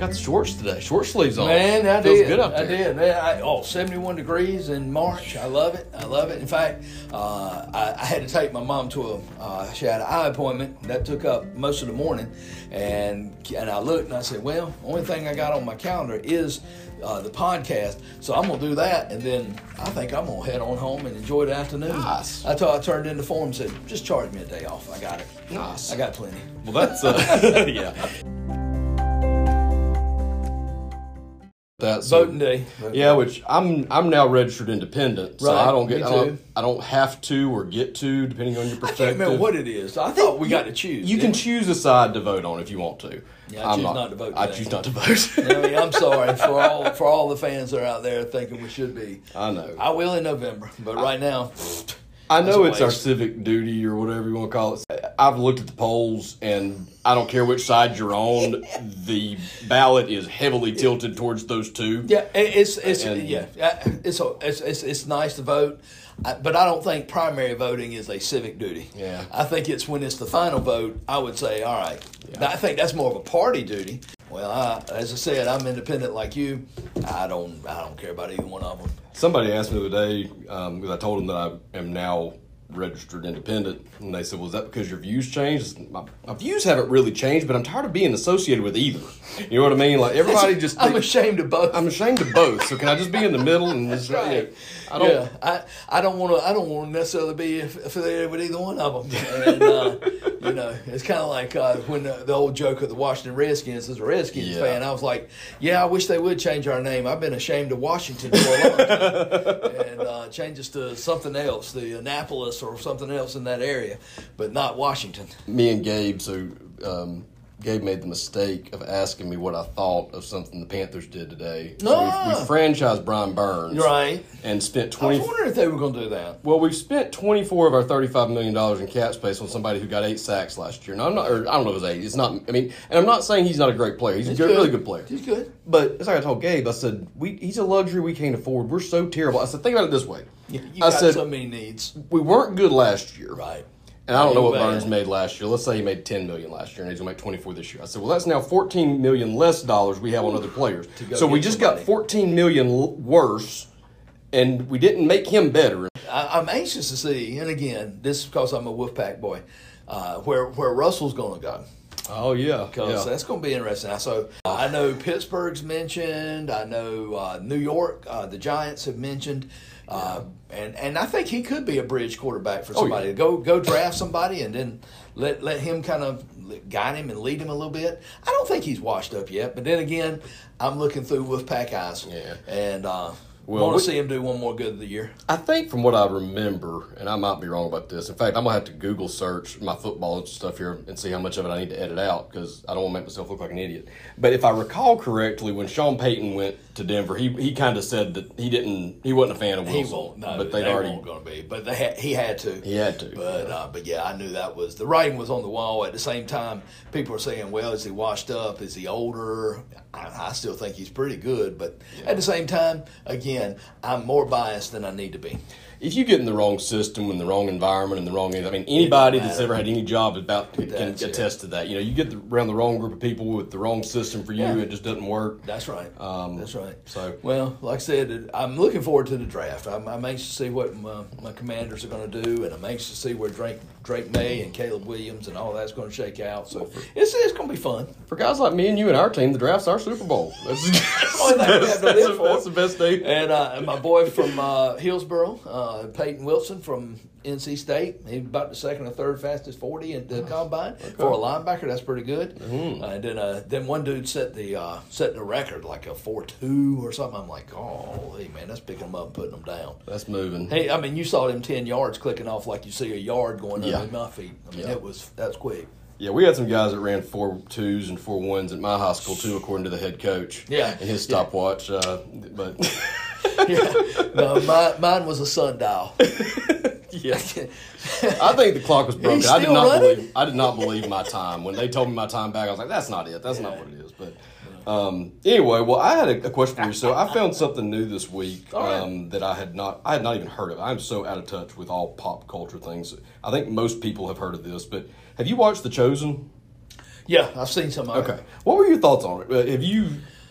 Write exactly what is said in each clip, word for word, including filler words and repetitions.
got the shorts today. Short sleeves on. Man, I Feels did. good out there. I did. Man, I, oh, seventy-one degrees in March. I love it. I love it. In fact, uh, I, I had to take my mom to a, uh, she had an eye appointment. That took up most of the morning. And, and I looked and I said, well, only thing I got on my calendar is uh, the podcast. So I'm going to do that. And then I think I'm going to head on home and enjoy the afternoon. Nice. I, told, I turned in the form and said, just charge me a day off. I got it. Nice. I got plenty. Well, that's, uh, yeah. That's Voting day. Yeah, which I'm I'm now registered independent, so Right, I don't get me I don't, too. I don't have to or get to, depending on your I perspective. can't remember what it is. I thought we got to choose. You can didn't we? choose a side to vote on if you want to. Yeah, I I'm choose not to vote I today. choose not to vote. I mean, I'm sorry for all for all the fans that are out there thinking we should be. I know. I will in November, but right now, I know that's it's a our waste. civic duty or whatever you want to call it. I've looked at the polls, and I don't care which side you're on. The ballot is heavily tilted towards those two. Yeah, it- it's it's And- yeah, it's, it's it's it's nice to vote, I- but I don't think primary voting is a civic duty. Yeah. I think it's when it's the final vote. I would say, all right. Yeah. I think that's more of a party duty. Well, I, as I said, I'm independent like you. I don't I don't care about either one of them. Somebody asked me the other day, um, because I told them that I am now registered independent, and they said, well, is that because your views changed? My, my views haven't really changed, but I'm tired of being associated with either. You know what I mean? Like, everybody just... I'm think- ashamed of both. I'm ashamed of both, so can I just be in the middle? And just, Right. yeah, I don't... Yeah, I, I don't want to I don't want to necessarily be affiliated with either one of them. And uh, you know, it's kind of like uh, when the, the old joke of the Washington Redskins. As a Redskins Yeah. fan, I was like, yeah, I wish they would change our name. I've been ashamed of Washington for a long time, and uh, change us to something else, the Annapolis or something else in that area, but not Washington. Me and Gabe, so um, Gabe made the mistake of asking me what I thought of something the Panthers did today. So Ah. we, we franchised Brian Burns. Right. And spent I twenty. was wondering if they were going to do that. Well, we've spent twenty-four of our thirty-five million dollars in cap space on somebody who got eight sacks last year. Now, I'm not, or I don't know if it was eight. It's not, I mean, and I'm not saying he's not a great player. He's, He's a good, good. really good player. He's good. But it's like I told Gabe, I said, we, he's a luxury we can't afford. We're so terrible. I said, think about it this way. You I got said, so many needs. we weren't good last year. Right. And I don't know what Anyway. Burns made last year. Let's say he made ten million dollars last year, and he's gonna make twenty-four this year. I said, well, that's now fourteen million dollars less dollars we have on other players. go So we get just somebody. got fourteen million dollars l- worse, and we didn't make him better. I, I'm anxious to see, and again, this is because I'm a Wolfpack boy, uh, where where Russell's going to go. Oh yeah, Because yeah. that's going to be interesting. So I know Pittsburgh's mentioned. I know uh, New York, uh, the Giants have mentioned. Uh, and, and I think he could be a bridge quarterback for Oh, somebody. yeah. Go go draft somebody and then let let him kind of guide him and lead him a little bit. I don't think he's washed up yet. But then again, I'm looking through Wolfpack eyes. Yeah. And uh, Well, want we- to see him do one more good of the year. I think from what I remember, and I might be wrong about this. In fact, I'm gonna have to Google search my football stuff here and see how much of it I need to edit out because I don't want to make myself look like an idiot. But if I recall correctly, when Sean Payton went to Denver, he he kind of said that he didn't, he wasn't a fan of He Wilson. won't. No, but they they'd already. weren't going to be. But they had, he had to. He had to. But uh, but yeah, I knew that was the writing was on the wall. At the same time, people are saying, "Well, is he washed up? Is he older?" I, I still think he's pretty good. But at the same time, again, I'm more biased than I need to be. If you get in the wrong system, in the wrong environment, in the wrong, I mean, anybody that's matter. ever had any job about can That's it. attest to that. You know, you get the, around the wrong group of people with the wrong system for you, Yeah. it just doesn't work. That's right. Um, That's right. so- well, like I said, I'm looking forward to the draft. I'm, I'm anxious to see what my, my Commanders are going to do, and I'm anxious to see where Drake Drake May and Caleb Williams and all that's going to shake out. So it's it's going to be fun. For guys like me and you and our team, the draft's our Super Bowl. That's, the only thing we have to that's, live for. that's the best day. And, uh, and my boy from uh, Hillsboro, uh, Peyton Wilson from N C State, he's about the second or third fastest forty at the combine for a linebacker. That's pretty good. Mm-hmm. Uh, and then uh, then one dude set the uh, set the record like a four two or something. I'm like, oh, hey man, that's picking them up and putting them down. That's moving. Hey, I mean, you saw them ten yards clicking off like you see a yard going Yeah. under my feet. I mean, Yeah. it was that's quick. Yeah, we had some guys that ran four twos and four ones at my high school too, according to the head coach. Yeah. and his stopwatch. Uh, but Yeah, no, my, mine was a sundial. yeah, I think the clock was broken. He's I did still not running? believe. I did not believe my time when they told me my time back. I was like, "That's not it. That's not what it is." But um, anyway, well, I had a, a question for you. So I found something new this week All right. um, that I had not. I had not even heard of. I'm so out of touch with all pop culture things. I think most people have heard of this, but have you watched The Chosen? Yeah, I've seen some of it. Okay. What were your thoughts on it? Uh, Have you?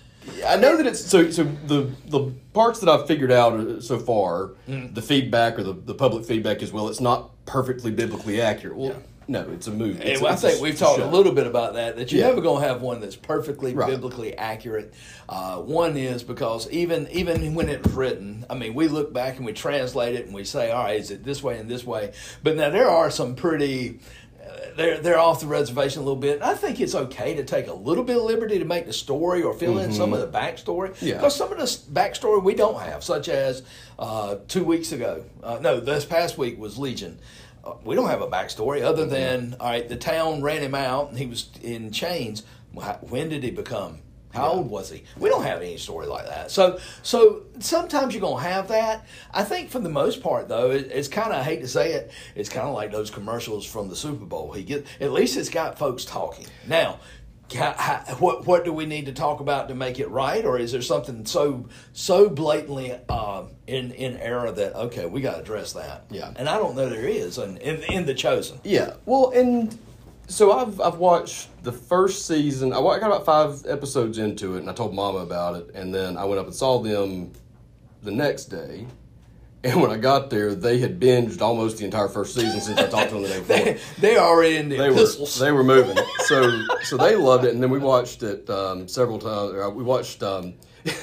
I know that it's so. So the the parts that I've figured out uh, so far, Mm. the feedback or the, the public feedback is well, it's not perfectly biblically accurate. Well, Yeah. no, it's a movie. And It's, I it's think a we've talked show. a little bit about that, that you're Yeah. never going to have one that's perfectly Right. biblically accurate. Uh, one is because even even when it was written, I mean, we look back and we translate it and we say, all right, is it this way and this way? But now there are some pretty, uh, they're, they're off the reservation a little bit. I think it's okay to take a little bit of liberty to make the story or fill in some of the backstory. Yeah. Because some of the s- backstory we don't have, such as uh, two weeks ago, uh, no, this past week was Legion. Uh, we don't have a backstory other than, all right, the town ran him out and he was in chains. Well, how- When did he become? How old was he? We don't have any story like that. So so sometimes you're going to have that. I think for the most part, though, it, it's kind of, I hate to say it, it's kind of like those commercials from the Super Bowl. He get At least it's got folks talking. Now, how, how, what what do we need to talk about to make it right? Or is there something so so blatantly uh, in, in error that, okay, we got to address that? Yeah. And I don't know there is in, in, in The Chosen. Yeah. Well, and so I've I've watched the first season. I wa- I got about five episodes into it, and I told Mama about it, and then I went up and saw them the next day. And when I got there, they had binged almost the entire first season since I talked to them the day before. They, they are in the They were epistles. they were moving, so so they loved it, and then we watched it um, several times. or We watched. Um,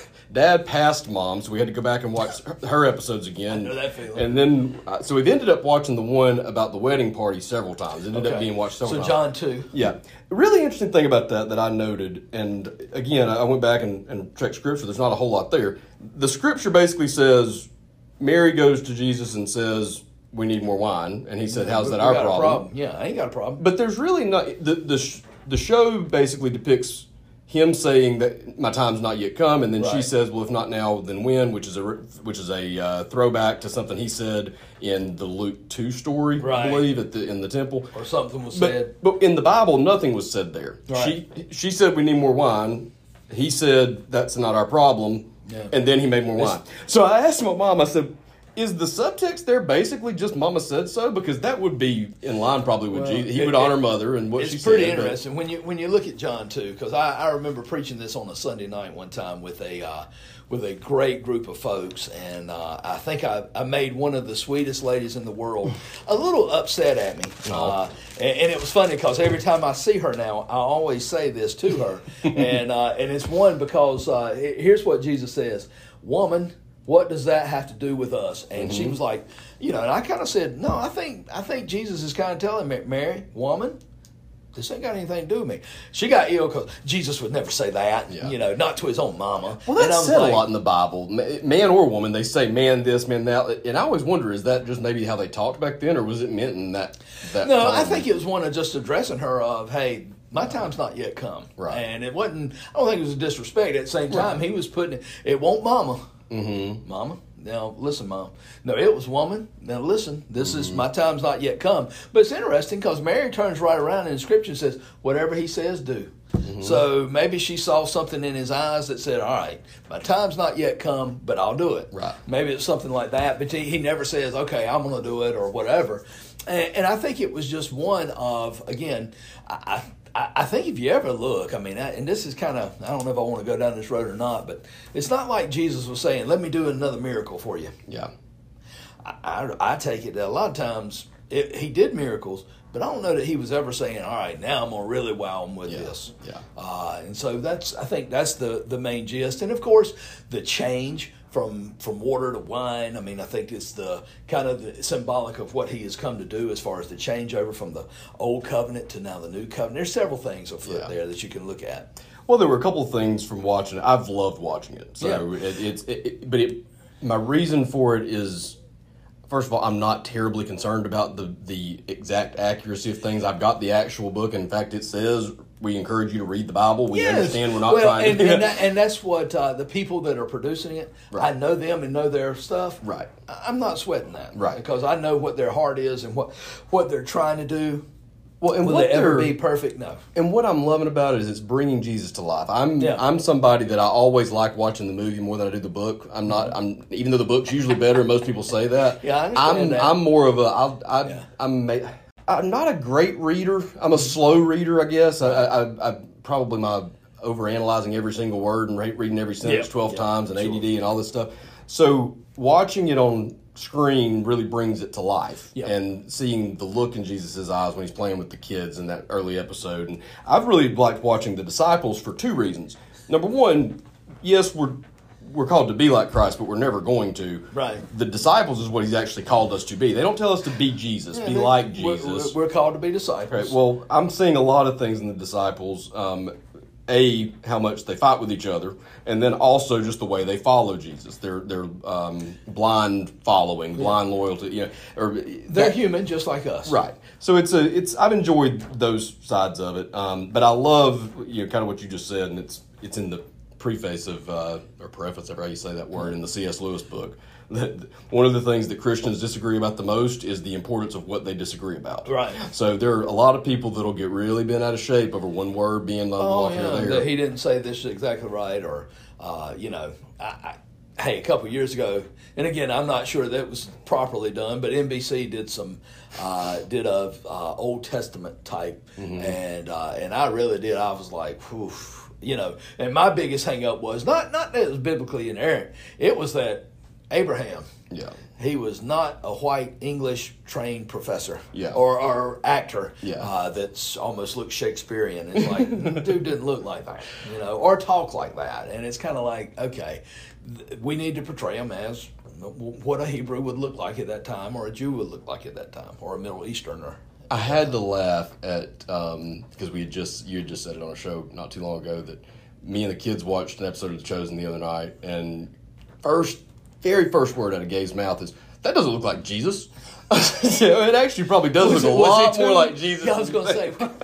Dad passed Mom, so we had to go back and watch her, her episodes again. I know that feeling. And then, uh, so we've ended up watching the one about the wedding party several times. It ended up Okay. being watched several So times. John two. Yeah. A really interesting thing about that that I noted, and again, I went back and, and checked scripture. There's not a whole lot there. The scripture basically says Mary goes to Jesus and says, "We need more wine," and he said, "How's that We our got a problem?" Yeah, I ain't got a problem. But there's really not the the sh- the show basically depicts him saying that my time's not yet come, and then she Right. says, "Well, if not now, then when?" Which is a re- which is a uh, throwback to something he said in the Luke two story, Right. I believe, at the in the temple. Or something was said. But, but in the Bible, nothing was said there. Right. She she said we need more wine. He said that's not our problem, Yeah. and then he made more It's- wine. So I asked my mom. I said, "Is the subtext there basically just Mama said so?" Because that would be in line probably with Well, Jesus. He it- would honor it- mother and what It's she pretty said. but- interesting when you when you look at John two, because I, I remember preaching this on a Sunday night one time with a uh, with a great group of folks, and uh, I think I, I made one of the sweetest ladies in the world a little upset at me, uh, and, and it was funny because every time I see her now, I always say this to her, and uh, and it's one because uh, here's what Jesus says, "Woman, what does that have to do with us?" And she was like, you know, and I kind of said, no, I think I think Jesus is kind of telling me, Mary, woman, this ain't got anything to do with me. She got ill because Jesus would never say that, Yeah. you know, not to his own mama. Well, And I that's was said like, a lot in the Bible. Ma- Man or woman, they say man this, man that. And I always wonder, is that just maybe how they talked back then, or was it meant in that, that No, I time? think it was one of just addressing her of, hey, my time's not yet come. Right. And it wasn't, I don't think it was a disrespect. At the same time, he was putting it, it won't mama. Mm-hmm. Mama. Now, listen, Mom. No, it was woman. Now, listen, this is, my time's not yet come. But it's interesting because Mary turns right around in Scripture and says, whatever he says, do. So maybe she saw something in his eyes that said, all right, my time's not yet come, but I'll do it. Right. Maybe it's something like that, but he, he never says, okay, I'm going to do it or whatever. And, and I think it was just one of, again, I, I, I think if you ever look, I mean, I, and this is kind of, I don't know if I want to go down this road or not, but it's not like Jesus was saying, let me do another miracle for you. Yeah. I, I, I take it that a lot of times it, he did miracles, but I don't know that he was ever saying, all right, now I'm going to really wow him with Yeah, this. yeah. Uh, and so that's, I think that's the, the main gist. And of course, the change from from water to wine, I mean, I think it's the kind of the symbolic of what he has come to do as far as the changeover from the old covenant to now the new covenant. There's several things afoot Yeah. there that you can look at. Well, there were a couple of things from watching it. I've loved watching it. So Yeah. it, it's, it, it, but it, my reason for it is, first of all, I'm not terribly concerned about the, the exact accuracy of things. I've got the actual book. In fact, it says we encourage you to read the Bible. We Yes. understand we're not well, trying and, to... and, that, and that's what uh, the people that are producing it, Right. I know them and know their stuff. Right. I- I'm not sweating that. Right. Because I know what their heart is and what, what they're trying to do. Well, and Will what they ever they're- be perfect? No. And what I'm loving about it is it's bringing Jesus to life. I'm Yeah. I'm somebody that I always like watching the movie more than I do the book. I'm not. I'm even though the book's usually better. Most people say that. Yeah, I understand I'm that. I'm more of a. I'll, I Yeah. I'm. ma- I'm not a great reader. I'm a slow reader, I guess. I, I, I probably my overanalyzing every single word and reading every sentence Yeah, twelve yeah, times and sure. A D D and all this stuff. So watching it on screen really brings it to life, Yeah. and seeing the look in Jesus' eyes when he's playing with the kids in that early episode. And I've really liked watching the disciples for two reasons. Number one, yes, we're we're called to be like Christ, but we're never going to. Right. The disciples is what he's actually called us to be. They don't tell us to be Jesus, be Yeah, like we're- Jesus. We're, we're called to be disciples. Right. Well, I'm seeing a lot of things in the disciples. Um, a, how much they fight with each other, and then also just the way they follow Jesus. They're they're um, blind following, blind loyalty. You know, or They're that- human just like us. Right. So it's a it's I've enjoyed those sides of it, um, but I love you know kind of what you just said, and it's it's in the preface of uh, or preface, however you say that word, in the C S Lewis book. That one of the things that Christians disagree about the most is the importance of what they disagree about. Right. So there are a lot of people that'll get really bent out of shape over one word being the Oh, off here or yeah, there. that he didn't say this exactly right, or, uh, you know, I, I, hey, a couple of years ago, and again, I'm not sure that was properly done, but N B C did some, uh, did a uh, Old Testament type, Mm-hmm. and uh, and I really did. I was like, whew, you know, and my biggest hang up was not not that it was biblically inerrant. It was that Abraham. Yeah. He was not a white English trained professor, Yeah. or, or actor, Yeah. uh, that's almost looked Shakespearean. It's like, dude didn't look like that, you know, or talk like that. And it's kind of like, okay, th- we need to portray him as what a Hebrew would look like at that time, or a Jew would look like at that time, or a Middle Easterner. I had to laugh at because we had just you had just said it on a show not too long ago that me and the kids watched an episode of The Chosen the other night, and first, very first word out of Gabe's mouth is, "That doesn't look like Jesus." You know, it actually probably does Was look it- a was he lot too- more like Jesus. Yeah, I was than going to you say, think.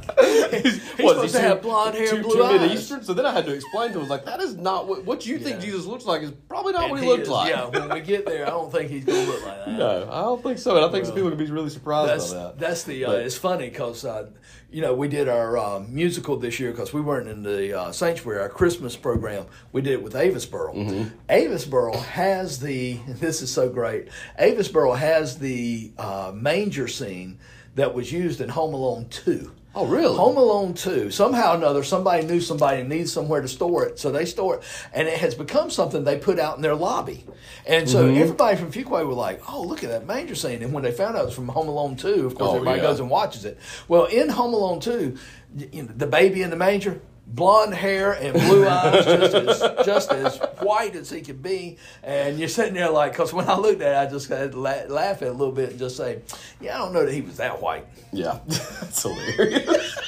he's What, supposed is to he have too- blonde hair too, and blue too eyes. Mid-Eastern? So then I had to explain to him, like, that is not what what you think Yeah. Jesus looks like is probably not And what he, looked is- like. Yeah, when we get there, I don't think he's going to look like that. No, I don't think so, and I think some people could be really surprised That's by that. that's the. Uh, But- it's funny because uh, you know we did our uh, musical this year because we weren't in the uh, sanctuary. Our Christmas program we did it with Avisboro. Mm-hmm. Avisboro has the. This is so great. Avisboro has the uh, manger scene that was used in Home Alone two. Oh, really? Home Alone two. Somehow or another, somebody knew somebody needs somewhere to store it, so they store it, and it has become something they put out in their lobby. And so Mm-hmm. everybody from Fuquay were like, "Oh, look at that manger scene!" And when they found out it was from Home Alone two, of course, Oh, everybody yeah. goes and watches it. Well, in Home Alone two, you know, the baby in the manger, blonde hair and blue eyes, just as just as white as he could be. And you're sitting there like, because when I looked at it, I just had to la- laugh at it a little bit and just say, "Yeah, I don't know that he was that white." Yeah, that's hilarious.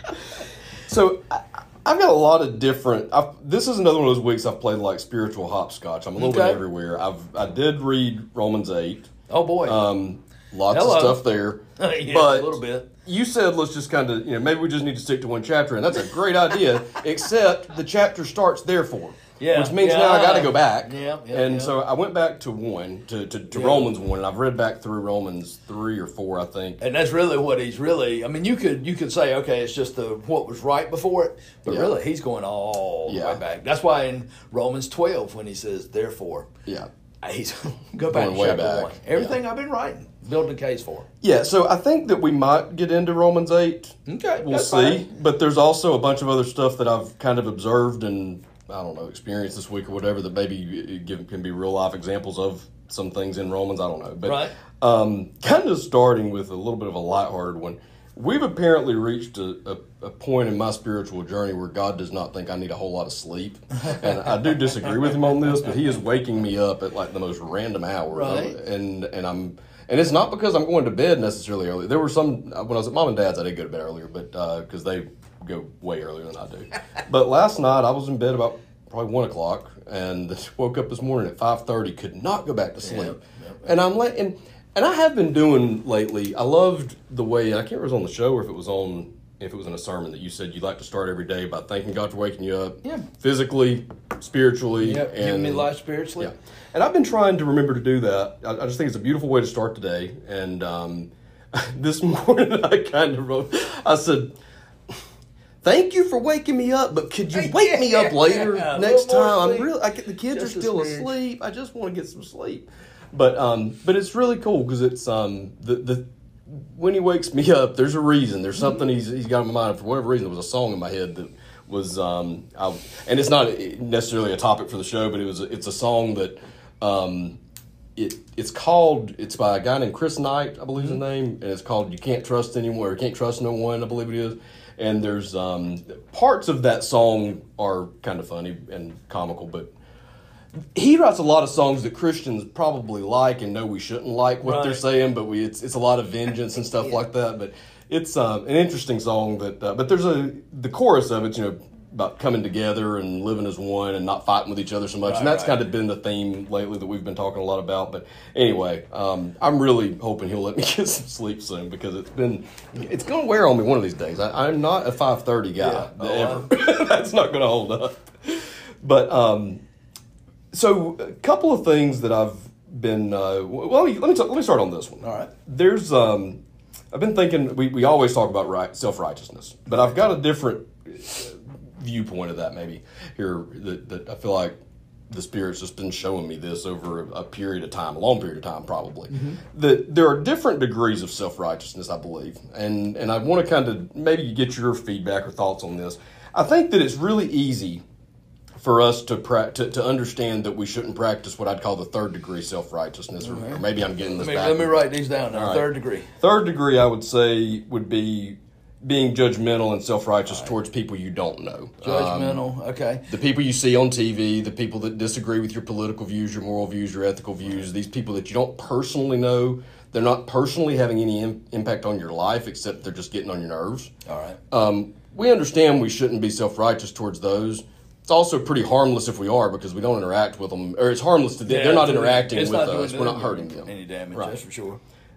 So I, I've got a lot of different. I've, this is another one of those weeks I've played like spiritual hopscotch. I'm a little Okay. bit everywhere. I've I did read Romans eight. Oh boy. Um, lots Hello. of stuff there. Yeah, but a little bit. You said let's just kind of you know maybe we just need to stick to one chapter, and that's a great idea. Except the chapter starts therefore. Yeah, Which means yeah. now I got to go back. Yeah, yeah, and yeah. so I went back to one, to, to, to Yeah. Romans one, and I've read back through Romans three or four, I think. And that's really what he's really. I mean, you could you could say, okay, it's just the what was right before it, but Yeah. really he's going all the Yeah. way back. That's why in Romans twelve, when he says, "Therefore," Yeah. he's go back Going to way chapter back. one. Everything I've been writing, building a case for. Yeah, so I think that we might get into Romans eight. Okay, We'll that's see. fine. But there's also a bunch of other stuff that I've kind of observed and, I don't know, experienced this week or whatever that maybe give, can be real life examples of some things in Romans. I don't know. But Right. um, kind of starting with a little bit of a lighthearted one. We've apparently reached a, a, a point in my spiritual journey where God does not think I need a whole lot of sleep. And I do disagree with him on this, but he is waking me up at like the most random hours. Right. And and I'm and it's not because I'm going to bed necessarily early. There were some when I was at mom and dad's I did go to bed earlier, but because they go way earlier than I do. But last night I was in bed about probably one o'clock and woke up this morning at five thirty. Could not go back to sleep. Yep, yep. And I'm like, and, and I have been doing lately. I loved the way, and I can't remember if it was on the show or if it was on, if it was in a sermon that you said you like to start every day by thanking God for waking you up, Yeah. physically, spiritually, Yep, and giving me life spiritually. yeah. And I've been trying to remember to do that. I, I just think it's a beautiful way to start the day. And um, this morning I kind of wrote, I said, thank you for waking me up, but could you wake me up later Yeah, a next little more time? I'm sleep. really, I, the kids Just are a still smidge. asleep. I just want to get some sleep. But um, but it's really cool because it's um the the when he wakes me up, there's a reason. There's something he's he's got in my mind. For whatever reason, there was a song in my head that was, um, I, and it's not necessarily a topic for the show, but it was. It's a song that, um, it it's called. It's by a guy named Chris Knight, I believe mm-hmm. his name, and it's called "You Can't Trust Anyone" or "You Can't Trust No One," I believe it is. And there's um, parts of that song are kind of funny and comical, but he writes a lot of songs that Christians probably like and know we shouldn't like what right. they're saying, but we it's it's a lot of vengeance and stuff yeah. like that. But it's um, an interesting song that, uh, but there's a the chorus of it, you know, about coming together and living as one and not fighting with each other so much, right, and that's right. kind of been the theme lately that we've been talking a lot about. But anyway, um, I'm really hoping he'll let me get some sleep soon because it's been it's going to wear on me one of these days. I, I'm not a five thirty guy yeah. oh, ever. That's not going to hold up. But um, so a couple of things that I've been uh, well, let me let me, talk, let me start on this one. All right, there's um, I've been thinking we we always talk about right, self-righteousness, but I've got a different viewpoint of that maybe here that, that I feel like the Spirit's just been showing me this over a, a period of time, a long period of time probably, mm-hmm. that there are different degrees of self-righteousness, I believe. And and I want to kind of maybe get your feedback or thoughts on this. I think that it's really easy for us to, pra- to to understand that we shouldn't practice what I'd call the third degree self-righteousness, or, or maybe I'm getting this let me, back. Let me write these down now, right. Third degree. Third degree, I would say, would be being judgmental and self-righteous right. towards people you don't know. Judgmental, um, okay. The people you see on T V, the people that disagree with your political views, your moral views, your ethical views, these people that you don't personally know, they're not personally having any im- impact on your life except they're just getting on your nerves. All right. Um, we understand we shouldn't be self-righteous towards those. It's also pretty harmless if we are because we don't interact with them. Or it's harmless to them. Yeah, they're not interacting with not us. We're not hurting them. Any damage, right. that's for sure.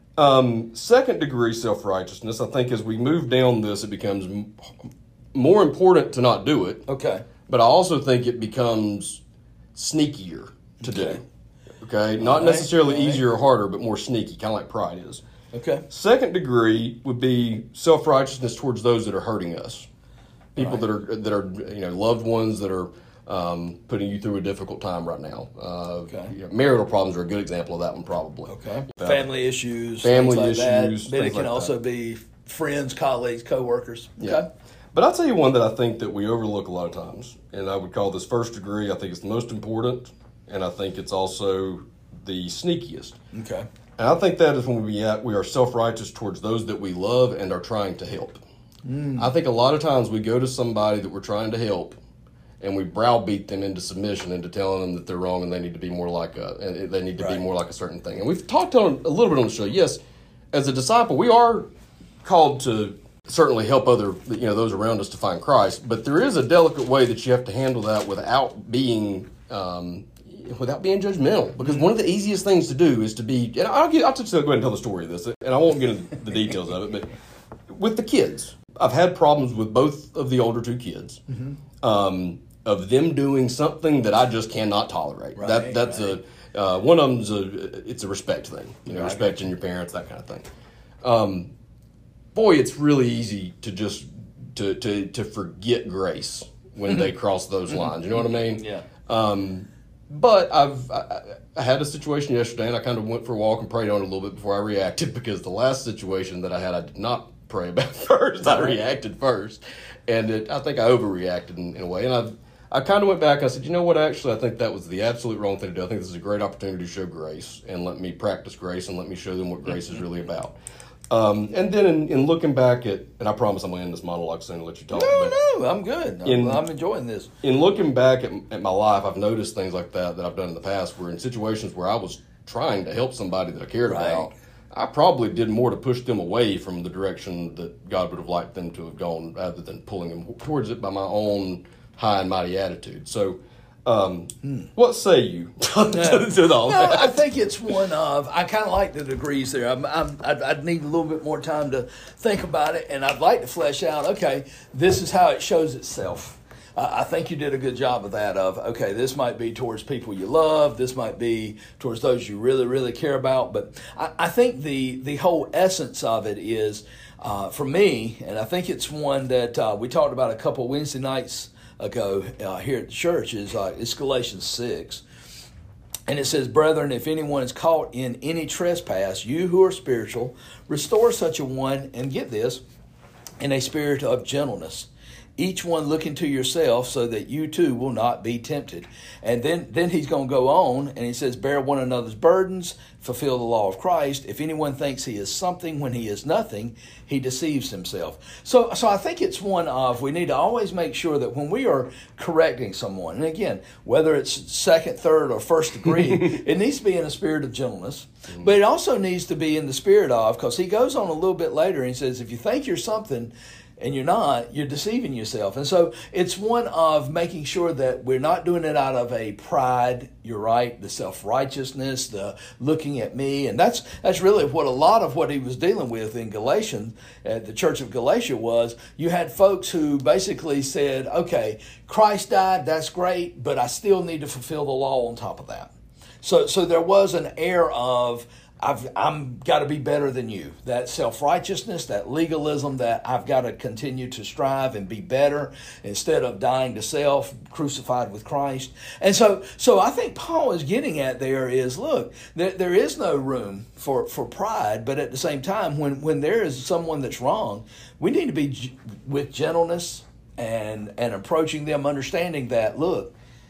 Um, second degree self-righteousness, I think as we move down this, it becomes m- more important to not do it. Okay. But I also think it becomes sneakier to okay. do. Okay? Not right. necessarily right. easier or harder, but more sneaky, kind of like pride is. Okay. Second degree would be self-righteousness towards those that are hurting us. People right. that are, that are, you know, loved ones that are Um, putting you through a difficult time right now. Uh, okay. You know, marital problems are a good example of that one, probably. Okay. Uh, family issues. Family like issues. That. Then it can like also that. be friends, colleagues, coworkers. Okay. Yeah. But I'll tell you one that I think that we overlook a lot of times, and I would call this first degree. I think it's the most important, and I think it's also the sneakiest. Okay. And I think that is when we at, we are self-righteous towards those that we love and are trying to help. Mm. I think a lot of times we go to somebody that we're trying to help, and we browbeat them into submission, into telling them that they're wrong and they need to be more like a, and they need to right. be more like a certain thing. And we've talked on a little bit on the show. Yes, as a disciple, we are called to certainly help other, you know, those around us to find Christ. But there is a delicate way that you have to handle that without being, um, without being judgmental. Because one of the easiest things to do is to be, and I'll, get, I'll just go ahead and tell the story of this, and I won't get into the details of it, but with the kids, I've had problems with both of the older two kids. Mm-hmm. Um, of them doing something that I just cannot tolerate. Right, that that's right. a uh, one of them's a it's a respect thing, you know, right. respecting your parents, that kind of thing. Um, boy, it's really easy to just to to to forget grace when they cross those lines. You know what I mean? Yeah. Um, but I've I, I had a situation yesterday, and I kind of went for a walk and prayed on it a little bit before I reacted because the last situation that I had, I did not pray about first. I reacted first, and it, I think I overreacted in, in a way, and I've. I kind of went back and I said, you know what, actually, I think that was the absolute wrong thing to do. I think this is a great opportunity to show grace and let me practice grace and let me show them what grace is really about. Um, and then in, in looking back at, and I promise I'm going to end this monologue soon and let you talk. No, no, I'm good. I'm, in, I'm enjoying this. In looking back at, at my life, I've noticed things like that that I've done in the past where in situations where I was trying to help somebody that I cared right. about, I probably did more to push them away from the direction that God would have liked them to have gone rather than pulling them towards it by my own high and mighty attitude. So, um, hmm. what say you to, no, to all no, that? I think it's one of, I kind of like the degrees there. I'm, I'm, I'd, I'd need a little bit more time to think about it, and I'd like to flesh out, okay, this is how it shows itself. Uh, I think you did a good job of that of, okay, this might be towards people you love, this might be towards those you really, really care about, but I, I think the, the whole essence of it is, uh, for me, and I think it's one that uh, we talked about a couple Wednesday nights ago uh, here at the church, is uh, it's Galatians six. And it says, brethren, if anyone is caught in any trespass, you who are spiritual, restore such a one, and get this, in a spirit of gentleness, each one looking to yourself, so that you too will not be tempted. And then, then he's going to go on, and he says, bear one another's burdens, fulfill the law of Christ. If anyone thinks he is something when he is nothing, he deceives himself. So, so I think it's one of, we need to always make sure that when we are correcting someone, and again, whether it's second, third, or first degree, it needs to be in a spirit of gentleness, mm-hmm. but it also needs to be in the spirit of, because he goes on a little bit later and he says, if you think you're something, and you're not, you're deceiving yourself. And so it's one of making sure that we're not doing it out of a pride, you're right, the self-righteousness, the looking at me. And that's that's really what a lot of what he was dealing with in Galatians, at the church of Galatia, was you had folks who basically said, okay, Christ died, that's great, but I still need to fulfill the law on top of that. So, so there was an air of, I've I'm got to be better than you. That self-righteousness, that legalism, that I've got to continue to strive and be better instead of dying to self, crucified with Christ. And so so I think Paul is getting at there is, look, there, there is no room for, for pride, but at the same time, when, when there is someone that's wrong, we need to be g- with gentleness and, and approaching them, understanding that, look,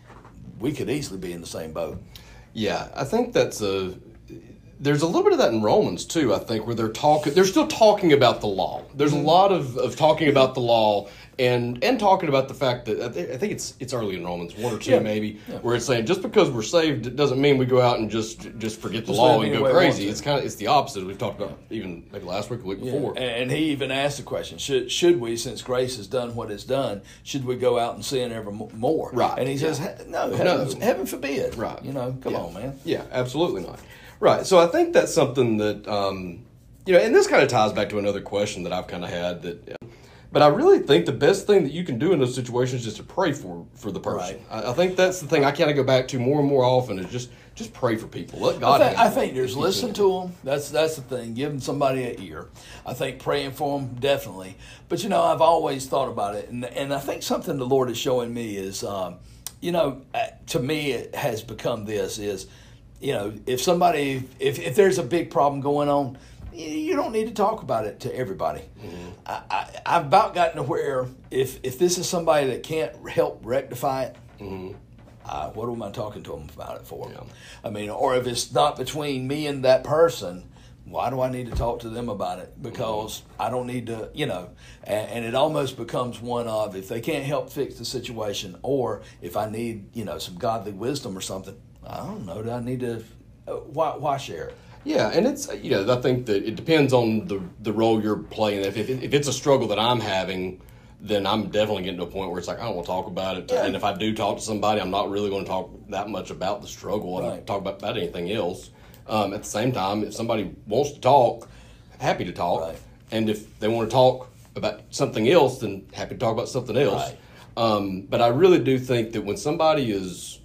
we could easily be in the same boat. Yeah, I think that's a... There's a little bit of that in Romans, too, I think, where they're talking, they're still talking about the law. There's a lot of, of talking about the law and and talking about the fact that, I think it's it's early in Romans, one or two yeah. maybe, yeah. where it's saying just because we're saved, it doesn't mean we go out and just just forget the just law and go crazy. It. It's kind of, it's the opposite. We've talked about even maybe last week or the week yeah. before. And he even asked the question, should should we, since grace has done what it's done, should we go out and sin ever more? Right. And he yeah. says, no, no. heaven, heaven forbid. Right. You know, come yeah. on, man. Yeah, absolutely not. Right. So I think that's something that, um, you know, and this kind of ties back to another question that I've kind of had. That, but I really think the best thing that you can do in those situations is to pray for, for the person. Right. I, I think that's the thing I kind of go back to more and more often is just, just pray for people. Let God I think, handle I think it. there's listen to them. That's that's the thing. Give them somebody an ear. I think praying for them, definitely. But, you know, I've always thought about it. And, and I think something the Lord is showing me is, um, you know, to me it has become this is, you know, if somebody, if, if there's a big problem going on, you don't need to talk about it to everybody. Mm-hmm. I, I, I've about gotten to where if, if this is somebody that can't help rectify it, mm-hmm. uh, what am I talking to them about it for? Yeah. I mean, or if it's not between me and that person, why do I need to talk to them about it? Because mm-hmm. I don't need to, you know, and, and it almost becomes one of, if they can't help fix the situation, or if I need, you know, some godly wisdom or something, I don't know. Do I need to? Uh, why? Why share it? Yeah, and it's, you know, I think that it depends on the the role you're playing. If if, if it's a struggle that I'm having, then I'm definitely getting to a point where it's like I don't want to talk about it. Yeah. And if I do talk to somebody, I'm not really going to talk that much about the struggle. I'm right. talk about, about anything else. Um, at the same time, if somebody wants to talk, happy to talk. Right. And if they want to talk about something else, then happy to talk about something else. Right. Um, but I really do think that when somebody is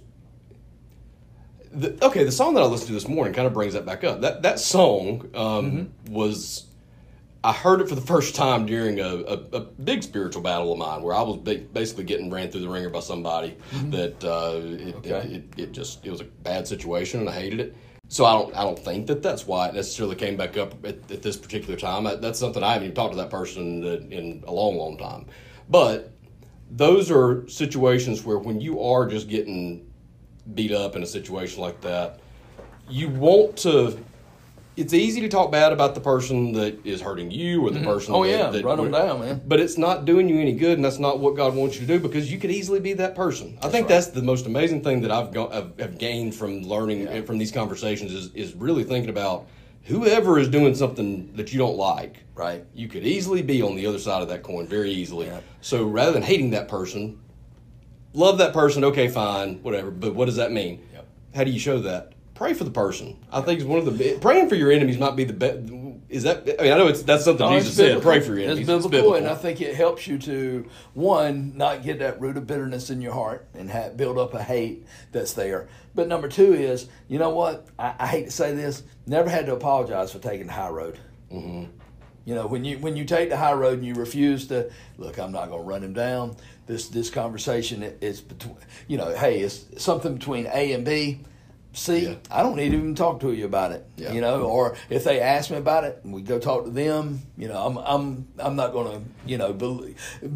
The, okay, the song that I listened to this morning kind of brings that back up. That that song um, mm-hmm. was, I heard it for the first time during a, a, a big spiritual battle of mine where I was big, basically getting ran through the ringer by somebody mm-hmm. that uh, it, okay. it, it, it just, it was a bad situation and I hated it. So I don't I don't think that that's why it necessarily came back up at, at this particular time. I, that's something I haven't even talked to that person in, in a long, long time. But those are situations where when you are just getting beat up in a situation like that, you want to, it's easy to talk bad about the person that is hurting you or the mm-hmm. person oh that, yeah that run them down, man, but it's not doing you any good, and that's not what God wants you to do, because you could easily be that person. I that's think right. that's the most amazing thing that I've, go, I've, I've gained from learning yeah. from these conversations is, is really thinking about whoever is doing something that you don't like, right? You could easily be on the other side of that coin very easily. Yeah. So rather than hating that person, love that person, okay, fine, whatever. But what does that mean? Yep. How do you show that? Pray for the person. I think it's one of the praying for your enemies might be the best. Is that? I mean, I know it's that's something no, Jesus said. Pray for your enemies. It's biblical, it's biblical, and I think it helps you to one, not get that root of bitterness in your heart and have, build up a hate that's there. But number two is, you know what? I, I hate to say this, never had to apologize for taking the high road. Mm-hmm. You know, when you when you take the high road and you refuse to, look, I'm not going to run him down. This this conversation is between, you know, hey, it's something between A and B. See, Yeah. I don't need to even talk to you about it. Yeah. You know, or if they ask me about it, we go talk to them. You know, I'm I'm I'm not going to you know be,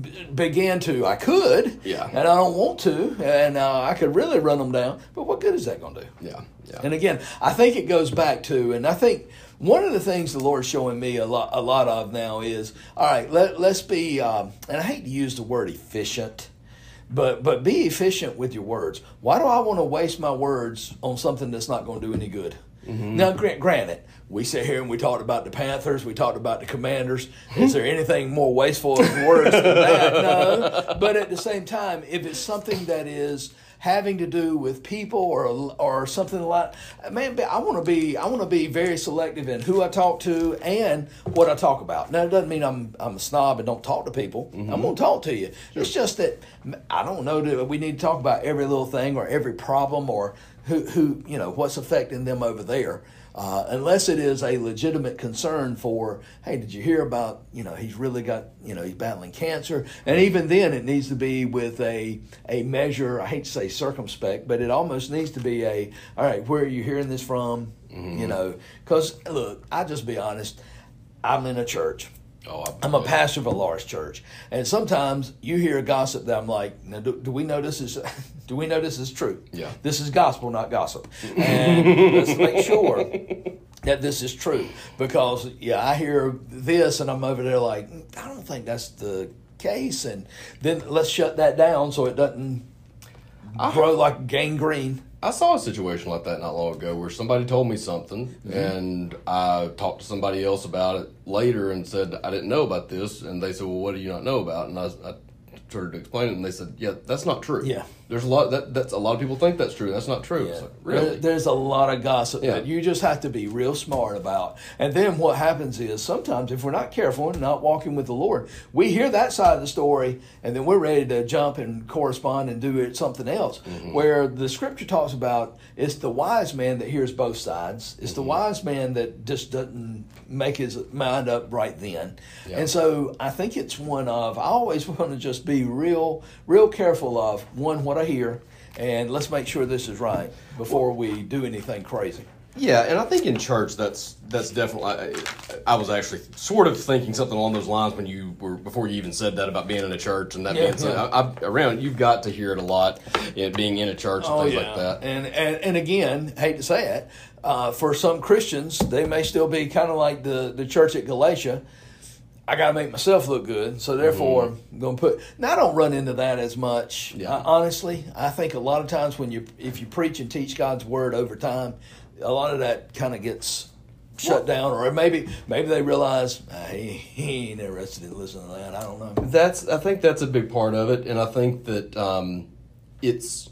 begin to. I could, Yeah. and I don't want to, and uh, I could really run them down. But what good is that going to do? Yeah, yeah. And again, I think it goes back to, and I think one of the things the Lord's showing me a lot a lot of now is, all right, let let's be, um, and I hate to use the word efficient. But but be efficient with your words. Why do I want to waste my words on something that's not going to do any good? Mm-hmm. Now, grant, granted, we sit here and we talked about the Panthers, we talked about the Commanders. Is there anything more wasteful of words than that? No. But at the same time, if it's something that is having to do with people or or something like, man, I want to be I want to be very selective in who I talk to and what I talk about. Now, it doesn't mean I'm I'm a snob and don't talk to people. Mm-hmm. I'm going to talk to you. Sure. It's just that I don't know that we need to talk about every little thing or every problem or who who you know what's affecting them over there. Uh, unless it is a legitimate concern for, hey, did you hear about, you know, he's really got, you know, he's battling cancer. And even then it needs to be with a a measure, I hate to say circumspect, but it almost needs to be a, all right, where are you hearing this from? Mm-hmm. You know, because, look, I'll just be honest, I'm in a church. Oh, I'm a pastor of a large church, and sometimes you hear gossip that I'm like, now, do, do we know this is do we know this is true? Yeah, this is gospel, not gossip, and let's make sure that this is true because yeah, I hear this and I'm over there like, I don't think that's the case, and then let's shut that down so it doesn't I, grow like gangrene. I saw a situation like that not long ago where somebody told me something, mm-hmm. and I talked to somebody else about it later and said, I didn't know about this. And they said, well, what do you not know about? And I, I started to explain it, and they said, yeah, that's not true. Yeah. There's a lot, that that's a lot of people think that's true. That's not true. Yeah. It's like, really? There, there's a lot of gossip yeah. that you just have to be real smart about. And then what happens is sometimes if we're not careful and not walking with the Lord, we hear that side of the story and then we're ready to jump and correspond and do it something else. Mm-hmm. Where the scripture talks about it's the wise man that hears both sides. It's mm-hmm. the wise man that just doesn't make his mind up right then. Yeah. And so I think it's one of, I always want to just be real, real careful of, one, what I hear, and let's make sure this is right before we do anything crazy. Yeah, and I think in church that's that's definitely. I, I was actually sort of thinking something along those lines when you were before you even said that about being in a church and that yeah, being said. Yeah. I, I, around you've got to hear it a lot, you know, being in a church and oh, things yeah. like that. And and and again, hate to say it, uh, for some Christians, they may still be kind of like the the church at Galatia. I got to make myself look good, so therefore mm-hmm. I'm going to put. Now I don't run into that as much. Yeah. I, honestly, I think a lot of times when you if you preach and teach God's word over time, a lot of that kind of gets shut down, or maybe maybe they realize ah, he, he ain't interested in listening to that. I don't know. That's I think that's a big part of it, and I think that um, it's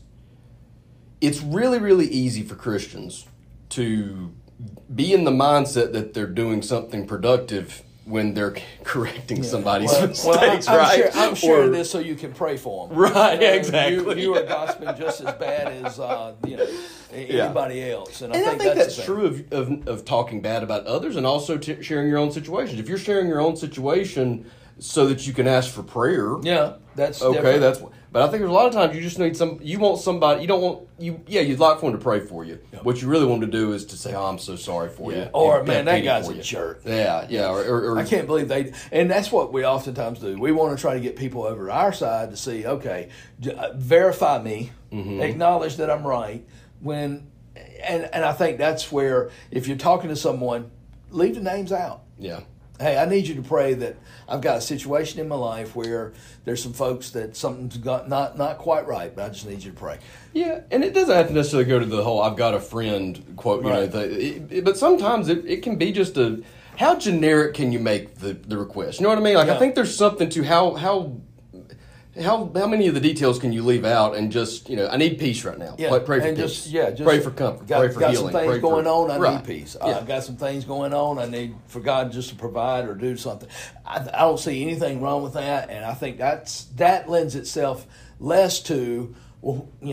it's really really easy for Christians to be in the mindset that they're doing something productive when they're correcting yeah. somebody's well, mistakes, well, I'm, I'm right? Sure, I'm sure or, of this so you can pray for them. Right, uh, exactly. You, you are gossiping just as bad as uh, you know anybody yeah. else. And, I, and think I think that's, that's true of, of, of talking bad about others and also t- sharing your own situations. If you're sharing your own situation so that you can ask for prayer. Yeah, that's okay, different. that's But I think there's a lot of times you just need some. You want somebody. You don't want you. Yeah, you'd like for them to pray for you. Yep. What you really want to do is to say, "Oh, I'm so sorry for yeah. you." Or and, man, that guy's a you. jerk. Yeah, yeah. Or, or, or I can't believe they. And that's what we oftentimes do. We want to try to get people over to our side to see. Okay, verify me, mm-hmm. acknowledge that I'm right. When, and and I think that's where if you're talking to someone, leave the names out. Yeah. Hey, I need you to pray that I've got a situation in my life where there's some folks that something's got not, not quite right, but I just need you to pray. Yeah, and it doesn't have to necessarily go to the whole "I've got a friend" quote. You right. know, the, it, it, but sometimes it, it can be just a how generic can you make the, the request? You know what I mean? Like yeah. I think there's something to how how. How how many of the details can you leave out and just, you know, I need peace right now. Yeah, pray, pray for and peace. Just, yeah, just pray for comfort. Got, pray for got healing. Got some things pray going for, on. I right. need peace. Yeah. I've got some things going on. I need for God just to provide or do something. I, I don't see anything wrong with that, and I think that's that lends itself less to, well, you know,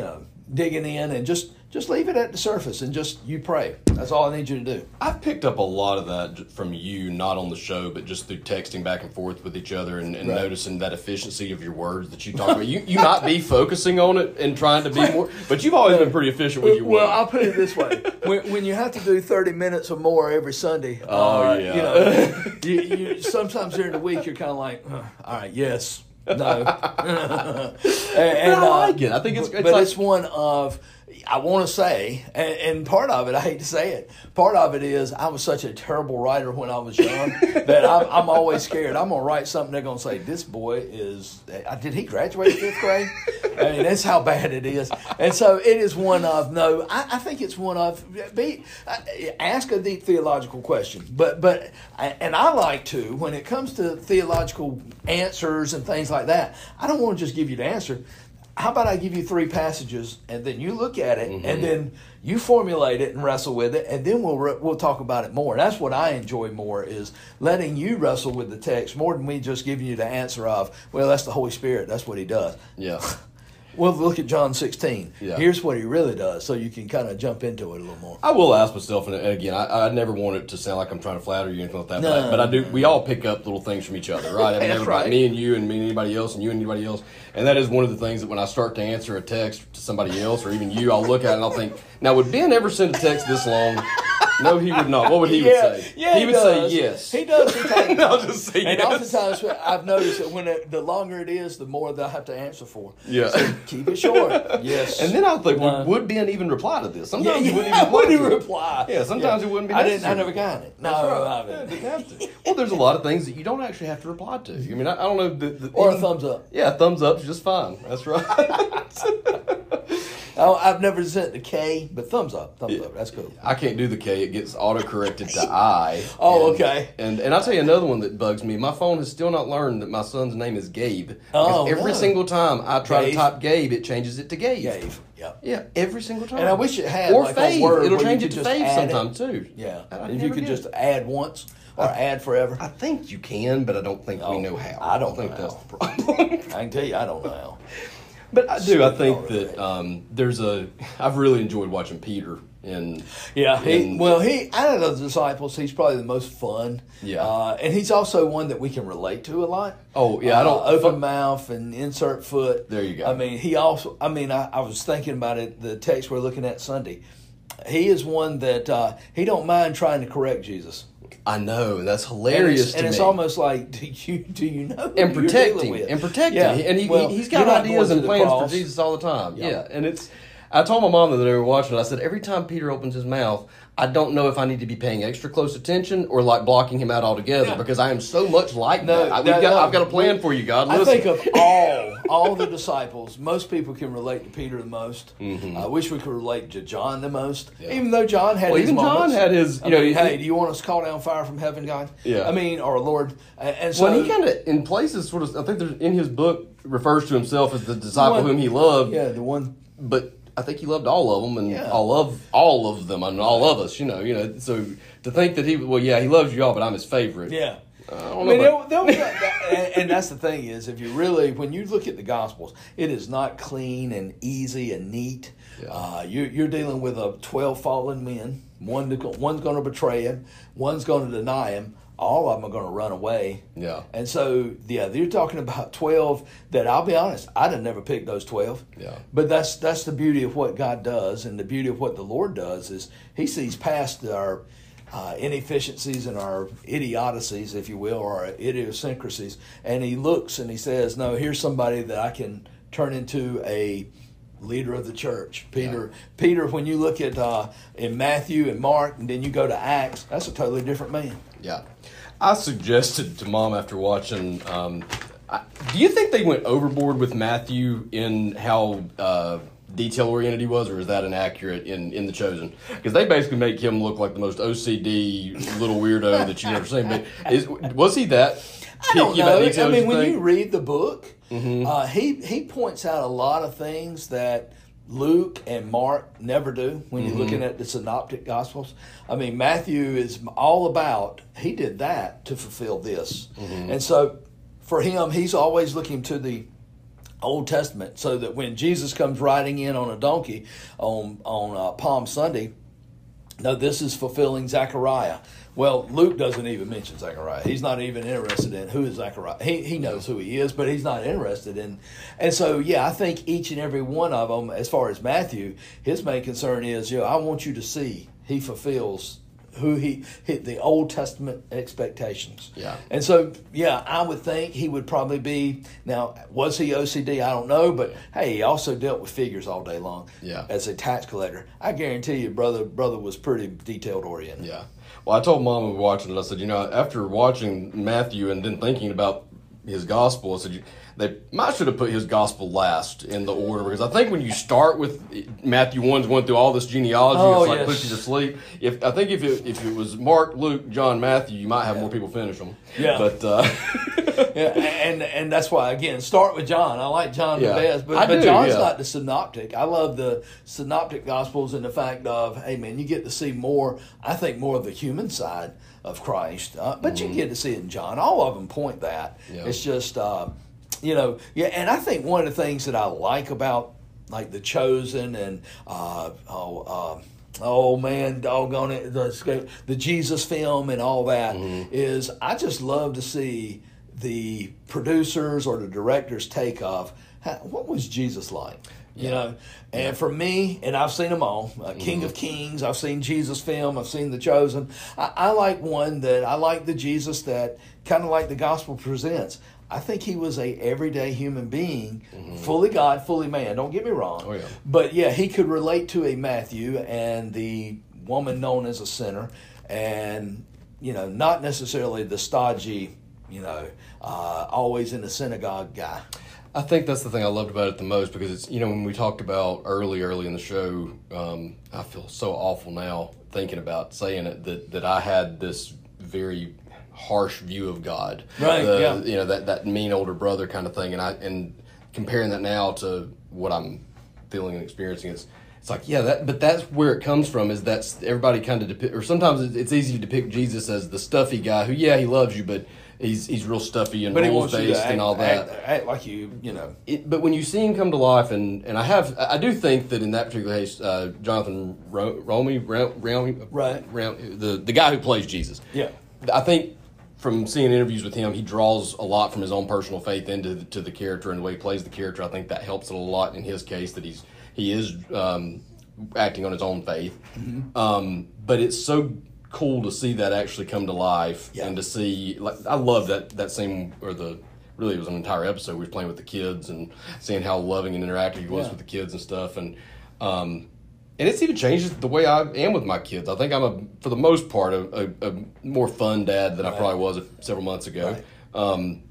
digging in, and just just leave it at the surface and just you pray. That's all I need you to do. I've picked up a lot of that from you, not on the show, but just through texting back and forth with each other and, and Right. noticing that efficiency of your words that you talk about. You you might be focusing on it and trying to be more, but you've always been pretty efficient with your Well, words. I'll put it this way: when, when you have to do thirty minutes or more every Sunday, Oh, uh, yeah. you know, you, you sometimes during the week you're kind of like, "Huh, all right, yes, no, and, and, I like it. I think it's- but, it's but like- it's one of. I want to say, and, and part of it, I hate to say it, part of it is I was such a terrible writer when I was young that I'm, I'm always scared. I'm going to write something, they're going to say, this boy is, uh, did he graduate fifth grade? I mean, that's how bad it is. And so it is one of, no, I, I think it's one of, be, uh, ask a deep theological question. But, but, and I like to, when it comes to theological answers and things like that, I don't want to just give you the answer. How about I give you three passages and then you look at it Mm-hmm. and then you formulate it and wrestle with it and then we'll re- we'll talk about it more. That's what I enjoy more is letting you wrestle with the text more than me just giving you the answer of, well, that's the Holy Spirit. That's what he does. Yeah. Well, look at John sixteen. Yeah. Here's what he really does, so you can kind of jump into it a little more. I will ask myself, and again, I, I never want it to sound like I'm trying to flatter you or anything like that, No, but, I, but I do. no. We all pick up little things from each other, right? I mean, That's everybody, right. me and you, and me and anybody else, and you and anybody else, and that is one of the things that when I start to answer a text to somebody else, or even you, I'll look at it and I'll think, now would Ben ever send a text this long? No, he would not. What would he yeah, would say? Yeah, he, he would does. say yes. He does from time to time. I'll just say and yes. oftentimes I've noticed that when it, the longer it is, the more that I have to answer for. Yeah. So keep it short. Yes. And then I'll think, No. would, would Ben even reply to this? Yeah, Sometimes he yeah, wouldn't I even wouldn't reply. to it. reply. Yeah, sometimes it wouldn't be I didn't. I necessary. never got it. No, That's right. I Yeah, didn't. didn't have to. Well, there's a lot of things that you don't actually have to reply to. I mean, I, I don't know. The, the, Or a even- thumbs up. Yeah, thumbs up's just fine. That's right. Oh, I've never sent the K, but thumbs up. Thumbs Yeah. up. That's cool. I can't do the K. It gets auto-corrected to I. Oh, And- okay. And and I'll tell you another one that bugs me. My phone has still not learned that my son's name is Gabe. Because Oh, every no. single time I try Gabe. to type Gabe, it changes it to Gabe. Gabe. Yep. Yeah, every single time. And I wish it had or like a Fave. word It'll where change you it could to just Fave add it. sometime too. Yeah. And I If you never could did. just add once or add forever. I think you can, but I don't think we Oh, know how. I don't think know that's how. the problem. I can tell you, I don't know how. But I do. I think Already. that um, there's a. I've really enjoyed watching Peter in. Yeah, he, in- well, he out of the disciples, he's probably the most fun. Yeah. uh, and he's also one that we can relate to a lot. Oh, yeah, I don't- Uh, open mouth and insert foot. There you go. I mean, he also. I mean, I, I was thinking about it. The text we're looking at Sunday. He is one that uh, he don't mind trying to correct Jesus. I know, and that's And hilarious it's, to and me. it's almost like, do you do you know? who and you're protecting, dealing with? and protecting, Yeah. and he, Well, he he's you're got not ideas going and to the plans cross. for Jesus all the time. Yeah. Yeah, and it's. I told my mom that they were watching it. I said, every time Peter opens his mouth, I don't know if I need to be paying extra close attention or like blocking him out altogether Yeah. because I am so much like No, that. I, we've no, got, no. I've got a plan for you, God. I Listen. think of all all the disciples, most people can relate to Peter the most. Mm-hmm. I wish we could relate to John the most, Yeah. even though John had Well, his even John moments. had his, you I know, mean, he- hey, do you want us to call down fire from heaven, God? Yeah. I mean, or Lord, and, and so Well, he kind of, in places, sort of, I think there's, in his book, refers to himself as the disciple One- whom he loved, yeah, the one. but I think he loved all of them, and Yeah. all of all of them, and all of us, you know, you know. So to think that he, well, yeah, he loves you all, but I'm his favorite. Yeah. I I don't mean, know. they'll, they'll, and, and that's the thing is, if you really, when you look at the Gospels, it is not clean and easy and neat. Yeah. Uh, you, you're dealing with a twelve fallen men. One, to, one's going to betray him. One's going to deny him. All of them are going to run away. Yeah. And so, yeah, you're talking about twelve that, I'll be honest, I'd have never picked those twelve. Yeah. But that's that's the beauty of what God does, and the beauty of what the Lord does is He sees past our uh, inefficiencies and our idiocies, if you will, or our idiosyncrasies, and He looks and He says, no, here's somebody that I can turn into a leader of the church. Peter, Yeah. Peter. When you look at uh, in Matthew and Mark, and then you go to Acts, that's a totally different man. Yeah. I suggested to Mom after watching, um, I, do you think they went overboard with Matthew in how uh, detail-oriented he was, or is that inaccurate in, in The Chosen? Because they basically make him look like the most O C D little weirdo that you've ever seen. But is, was he that I don't picky about know. details, I mean, you when think? you read the book, Mm-hmm. uh, he he points out a lot of things that Luke and Mark never do when you're Mm-hmm. looking at the synoptic gospels. I mean, Matthew is all about, he did that to fulfill this. Mm-hmm. And so for him, he's always looking to the Old Testament, so that when Jesus comes riding in on a donkey on on uh, Palm Sunday, no, this is fulfilling Zechariah. Well, Luke doesn't even mention Zechariah. He's not even interested in who is Zechariah. He he knows who he is, but he's not interested in. And so, yeah, I think each and every one of them, as far as Matthew, his main concern is, you know, I want you to see he fulfills who he hit the Old Testament expectations. Yeah. And so, yeah, I would think he would probably be, now, was he O C D? I don't know, but hey, he also dealt with figures all day long. Yeah. As a tax collector. I guarantee you, brother, brother was pretty detailed oriented. Yeah. Well, I told Mom we were watching it. I said, you know, after watching Matthew and then thinking about his gospel, I said, they might should have put his gospel last in the order, because I think when you start with Matthew one's going through all this genealogy, oh, it's like yes. puts you to sleep. If I think if it, if it was Mark, Luke, John, Matthew, you might have yeah. more people finish them. Yeah. But uh, yeah, and and that's why, again, start with John. I like John yeah. the best, but, I but do, John's yeah. not the synoptic. I love the synoptic gospels and the fact of, hey man, you get to see more. I think more of the human side of Christ, uh, but mm-hmm. you get to see it in John. All of them point that. Yeah. It's just. Uh, You know, yeah, and I think one of the things that I like about, like, The Chosen and, uh, oh, uh, oh man, doggone it, the, the Jesus film and all that, mm-hmm. is I just love to see the producers or the directors take of, how, what was Jesus like? You yeah. know, and yeah. for me, and I've seen them all, uh, King mm-hmm. of Kings, I've seen Jesus film, I've seen The Chosen. I, I like one that, I like the Jesus that kind of like the gospel presents. I think he was a everyday human being, mm-hmm. fully God, fully man. Don't get me wrong. Oh, yeah. But yeah, he could relate to a Matthew and the woman known as a sinner, and, you know, not necessarily the stodgy, you know, uh, always in the synagogue guy. I think that's the thing I loved about it the most, because it's, you know, when we talked about early, early in the show, um, I feel so awful now thinking about saying it, that, that I had this very harsh view of God, right? The, yeah, you know, that, that mean older brother kind of thing, and I and comparing that now to what I'm feeling and experiencing, it's it's like yeah, that but that's where it comes from. Is that's everybody kind of depict, or sometimes it's, it's easy to depict Jesus as the stuffy guy who yeah he loves you, but he's he's real stuffy and rules based and all that. Act, act like you, you know. It, but when you see him come to life, and, and I have I do think that in that particular case, uh, Jonathan Ro- Romy, Ro- Romy, right, Ro- the the guy who plays Jesus, yeah, I think. From seeing interviews with him, he draws a lot from his own personal faith into the, to the character and the way he plays the character. I think that helps it a lot in his case, that he's he is um, acting on his own faith. Mm-hmm. Um, but it's so cool to see that actually come to life, yeah. and to see. Like, I love that that scene, or the really it was an entire episode. We were playing with the kids and seeing how loving and interactive he was yeah. with the kids and stuff, and. Um, And it's even changed the way I am with my kids. I think I'm, a, for the most part, a, a, a more fun dad than right. I probably was a, several months ago. Right. Um,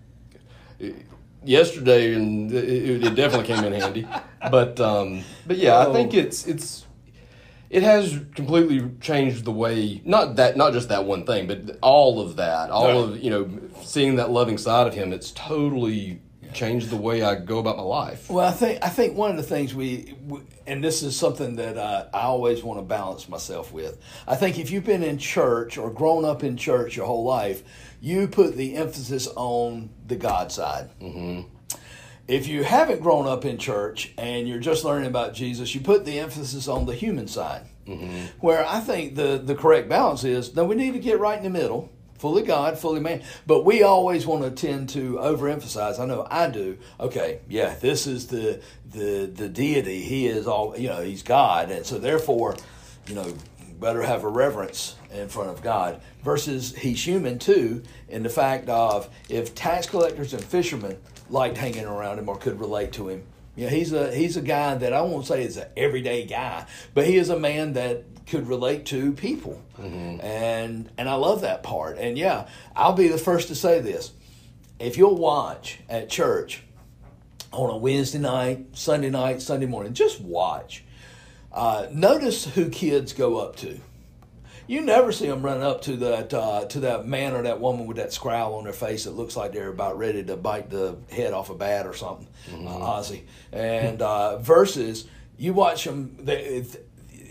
yesterday, and it, it definitely came in handy. But um, but yeah, oh. I think it's it's it has completely changed the way, not that not just that one thing, but all of that, all right. of you know, seeing that loving side of him. It's totally changed the way I go about my life. Well, I think I think one of the things we, we and this is something that I, I always want to balance myself with. I think if you've been in church or grown up in church your whole life, you put the emphasis on the God side. Mm-hmm. If you haven't grown up in church and you're just learning about Jesus, you put the emphasis on the human side. Mm-hmm. Where I think the, the correct balance is, no, we need to get right in the middle. Fully God, fully man. But we always want to tend to overemphasize. I know I do. Okay, yeah, this is the the the deity. He is all, you know, he's God. And so therefore, you know, better have a reverence in front of God. Versus he's human too, in the fact of if tax collectors and fishermen liked hanging around him or could relate to him. Yeah, he's a he's a guy that I won't say is an everyday guy, but he is a man that could relate to people, mm-hmm. and and I love that part. And yeah, I'll be the first to say this: if you'll watch at church on a Wednesday night, Sunday night, Sunday morning, just watch. Uh, notice who kids go up to. You never see them run up to that uh, to that man or that woman with that scowl on their face that looks like they're about ready to bite the head off a bat or something, mm-hmm. uh, Ozzy. And uh, versus you watch them, they,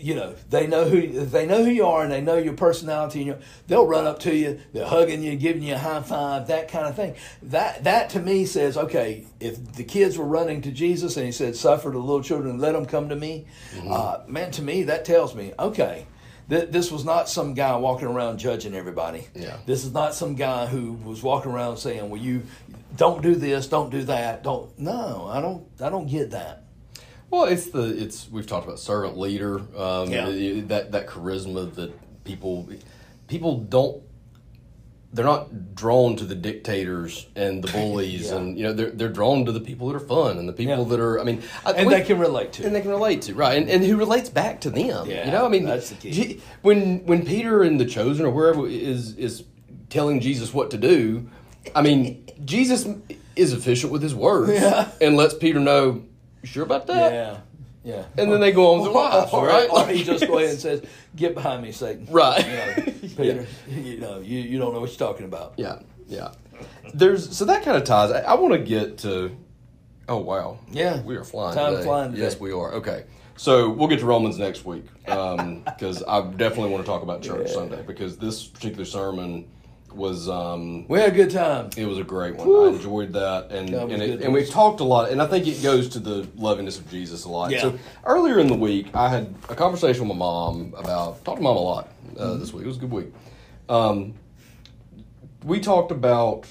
you know, they know who they know who you are, and they know your personality. And your, they'll run up to you, they're hugging you, giving you a high five, that kind of thing. That that to me says, okay, if the kids were running to Jesus and he said, "Suffer the little children, let them come to me," mm-hmm. uh, man, to me that tells me, okay, th- this was not some guy walking around judging everybody. Yeah. This is not some guy who was walking around saying, "Well, you don't do this, don't do that, don't." No, I don't. I don't get that. Well, it's the it's we've talked about servant leader, um, Yeah. that that charisma that people people don't they're not drawn to the dictators and the bullies, Yeah. and you know they're they're drawn to the people that are fun and the people Yeah. that are I mean I, And we- they can relate to. and they can relate to, right, and and who relates back to them. Yeah, you know, I mean, that's the key. Je- when when Peter and the chosen or wherever is is telling Jesus what to do, I mean, Jesus is efficient with his words Yeah. and lets Peter know. You sure about that? Yeah, yeah. And then they go on with their lives, or, right? or he just go ahead and says, "Get behind me, Satan." Right. You know, Peter, you know, you, you don't know what you're talking about. Yeah, yeah. There's so that kind of ties. I, I want to get to. Oh wow. Yeah. we are flying. Time today. flying today. Yes, we are. Okay, so we'll get to Romans next week because I definitely want to talk about Church Yeah. Sunday because this particular sermon was. Um, We had a good time. It was a great one. Woo. I enjoyed that, and That was and, good it, and we news. talked a lot, and I think it goes to the lovingness of Jesus a lot. Yeah. So earlier in the week, I had a conversation with my mom about talked to mom a lot uh, Mm-hmm. this week. It was a good week. Um, we talked about.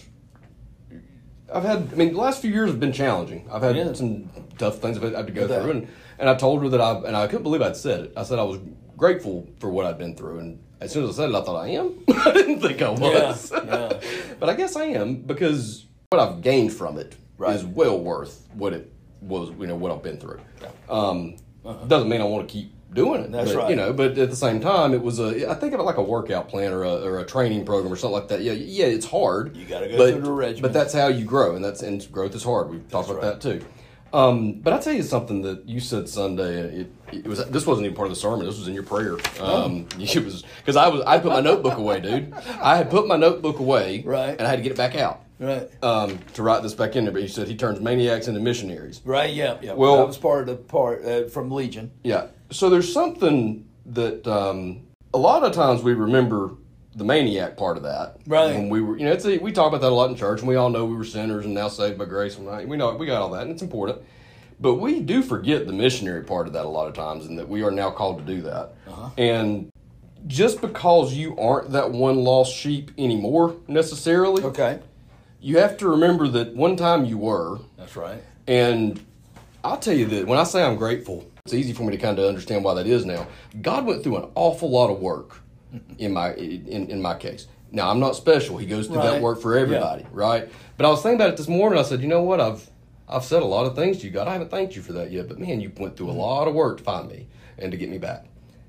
I've had. I mean, the last few years have been challenging. I've had Yeah. some tough things I've had to go No doubt. through, and and I told her that I and I couldn't believe I'd said it. I said I was grateful for what I'd been through, and as soon as I said it, I thought I am. I didn't think I was. Yeah, yeah. But I guess I am because what I've gained from it Right. is well worth what it was, you know, what I've been through. Yeah. Um, Doesn't mean I want to keep doing it. That's but, right. You know, but at the same time, it was a, I think of it like a workout plan or a, or a training program or something like that. Yeah, yeah, it's hard. You gotta go but, through the regimen. But that's how you grow, and that's and growth is hard. We've talked That's about that too. Um, but I tell you something that you said Sunday. It, it was this wasn't even part of the sermon. This was in your prayer. Um, It was because I was I put my notebook away, dude. I had put my notebook away, Right. and I had to get it back out Right. um, to write this back in there. But he said he turns maniacs into missionaries. Right. Yeah. Yeah. Well- that was part of the part uh, from Legion. Yeah. So there's something that um, a lot of times we remember the maniac part of that. Right. When we were, you know, it's a, we talk about that a lot in church, and we all know we were sinners and now saved by grace. And we know we got all that, and it's important. But we do forget the missionary part of that a lot of times, and that we are now called to do that. Uh-huh. And just because you aren't that one lost sheep anymore necessarily, Okay. you have to remember that one time you were. That's right. And I'll tell you that when I say I'm grateful, it's easy for me to kind of understand why that is now. God went through an awful lot of work in my in, in my case. Now, I'm not special. He goes through Right. that work for everybody, right? But I was thinking about it this morning. I said, you know what? I've I've said a lot of things to you, God. I haven't thanked you for that yet. But, man, you went through a lot of work to find me and to get me back.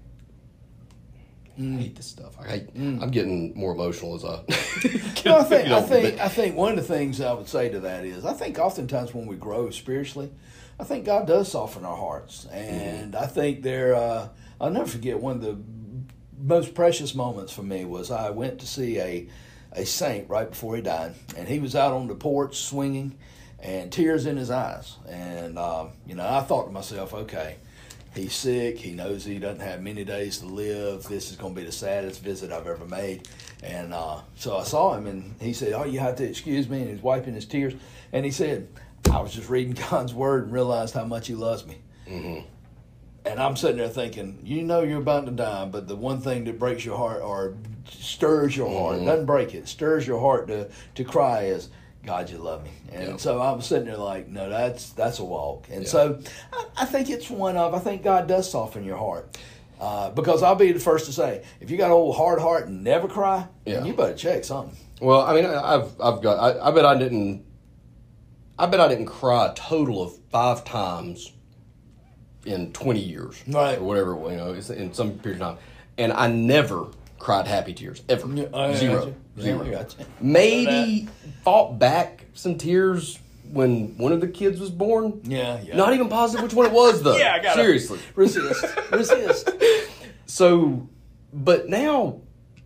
I hate this stuff. I hate, I'm getting more emotional as I get No, I think you know, I think but- I think one of the things I would say to that is I think oftentimes when we grow spiritually, I think God does soften our hearts, and I think there. Uh, I'll never forget one of the most precious moments for me was I went to see a a saint right before he died, and he was out on the porch swinging, and tears in his eyes, and um, you know I thought to myself, okay. He's sick. He knows he doesn't have many days to live. This is going to be the saddest visit I've ever made. And uh, so I saw him, and he said, oh, you have to excuse me. And he's wiping his tears. And he said, I was just reading God's word and realized how much he loves me. Mhm. And I'm sitting there thinking, you know you're about to die, but the one thing that breaks your heart or stirs your heart, Mhm. doesn't break it, stirs your heart to, to cry is, God, you love me. And Yeah. so I was sitting there like, no, that's that's a walk. And Yeah. so I, I think it's one of, I think God does soften your heart. Uh, because I'll be the first to say, if you got an old hard heart and never cry, Yeah. then you better check something. Well, I mean, I- I've I've got. I, I bet I didn't. I bet I didn't cry a total of five times in twenty years, Right. or whatever. You know, it's in some period of time, and I never cried happy tears ever. Yeah, I got Zero, you. Yeah, zero. I got you. Maybe fought back some tears when one of the kids was born. Yeah, yeah. Not even positive which one it was though. Yeah, I got seriously. Resist. Resist. So, but now,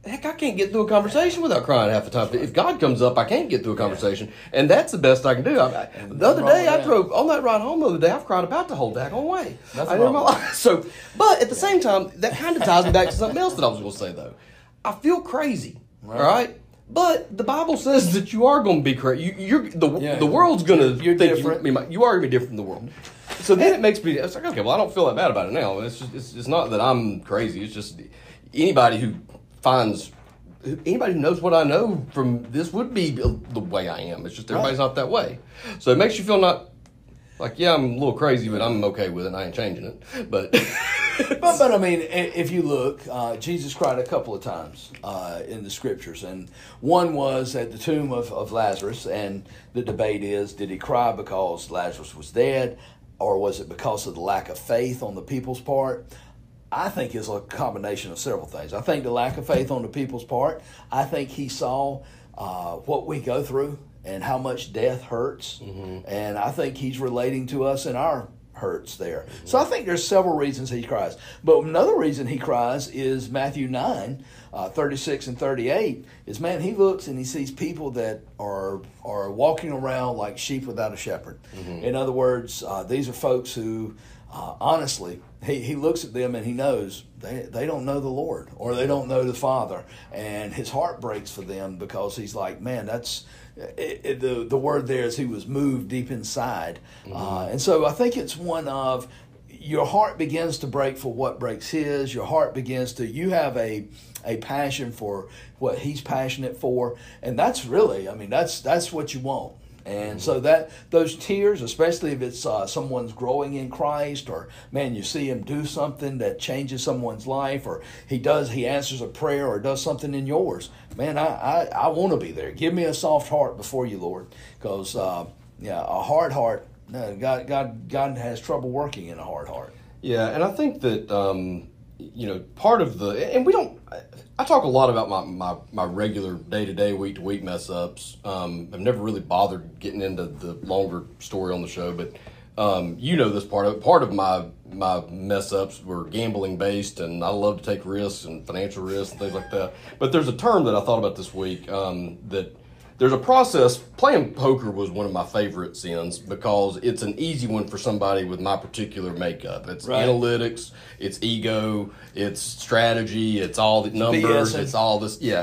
heck, I can't get through a conversation without crying half the time. If God comes up, I can't get through a conversation, and that's the best I can do. I, I, the other day, I drove on that ride home the other day. I've cried about the whole daggone way. That's I my life. So, but at the same time, that kind of ties me back to something else that I was going to say though. I feel crazy. Right. All right. But the Bible says that you are going to be crazy. You, you're the yeah, the world's going to you're think different. You, you are going to be different from the world. So then it makes me. It's like, okay, well, I don't feel that bad about it now. It's just it's, it's not that I'm crazy. It's just anybody who finds anybody who knows what I know from this would be the way I am. It's just everybody's right. not that way. So it makes you feel not like yeah, I'm a little crazy, but I'm okay with it. And I ain't changing it. But. but, but I mean, if you look, uh, Jesus cried a couple of times uh, in the scriptures, and one was at the tomb of, of Lazarus, and the debate is, did he cry because Lazarus was dead, or was it because of the lack of faith on the people's part? I think it's a combination of several things. I think the lack of faith on the people's part, I think he saw uh, what we go through and how much death hurts, mm-hmm. and I think he's relating to us in our hurts there. Mm-hmm. So I think there's several reasons he cries. But another reason he cries is Matthew nine, uh, thirty-six and thirty-eight, is man, he looks and he sees people that are are walking around like sheep without a shepherd. Mm-hmm. In other words, uh, these are folks who, uh, honestly, he, he looks at them and he knows they, they don't know the Lord or they don't know the Father. And his heart breaks for them because he's like, man, that's... It, it, the the word there is he was moved deep inside. Mm-hmm. Uh, and so I think it's one of your heart begins to break for what breaks his. Your heart begins to, you have a a passion for what he's passionate for. And that's really, I mean, that's that's what you want. And so that those tears, especially if it's uh, someone's growing in Christ, or man, you see him do something that changes someone's life, or he does, he answers a prayer or does something in yours. Man, I I, I want to be there. Give me a soft heart before you, Lord, because uh, yeah, a hard heart. No, God God God has trouble working in a hard heart. Yeah, and I think that um, you know part of the and we don't. I talk a lot about my, my, my regular day-to-day, week-to-week mess-ups. Um, I've never really bothered getting into the longer story on the show, but um, you know this part of part of my my mess-ups were gambling-based, and I love to take risks and financial risks and things like that. But there's a term that I thought about this week um, that there's a process. Playing poker was one of my favorite sins because it's an easy one for somebody with my particular makeup. It's right. analytics, it's ego, it's strategy, it's all the numbers, it's all this. Yeah.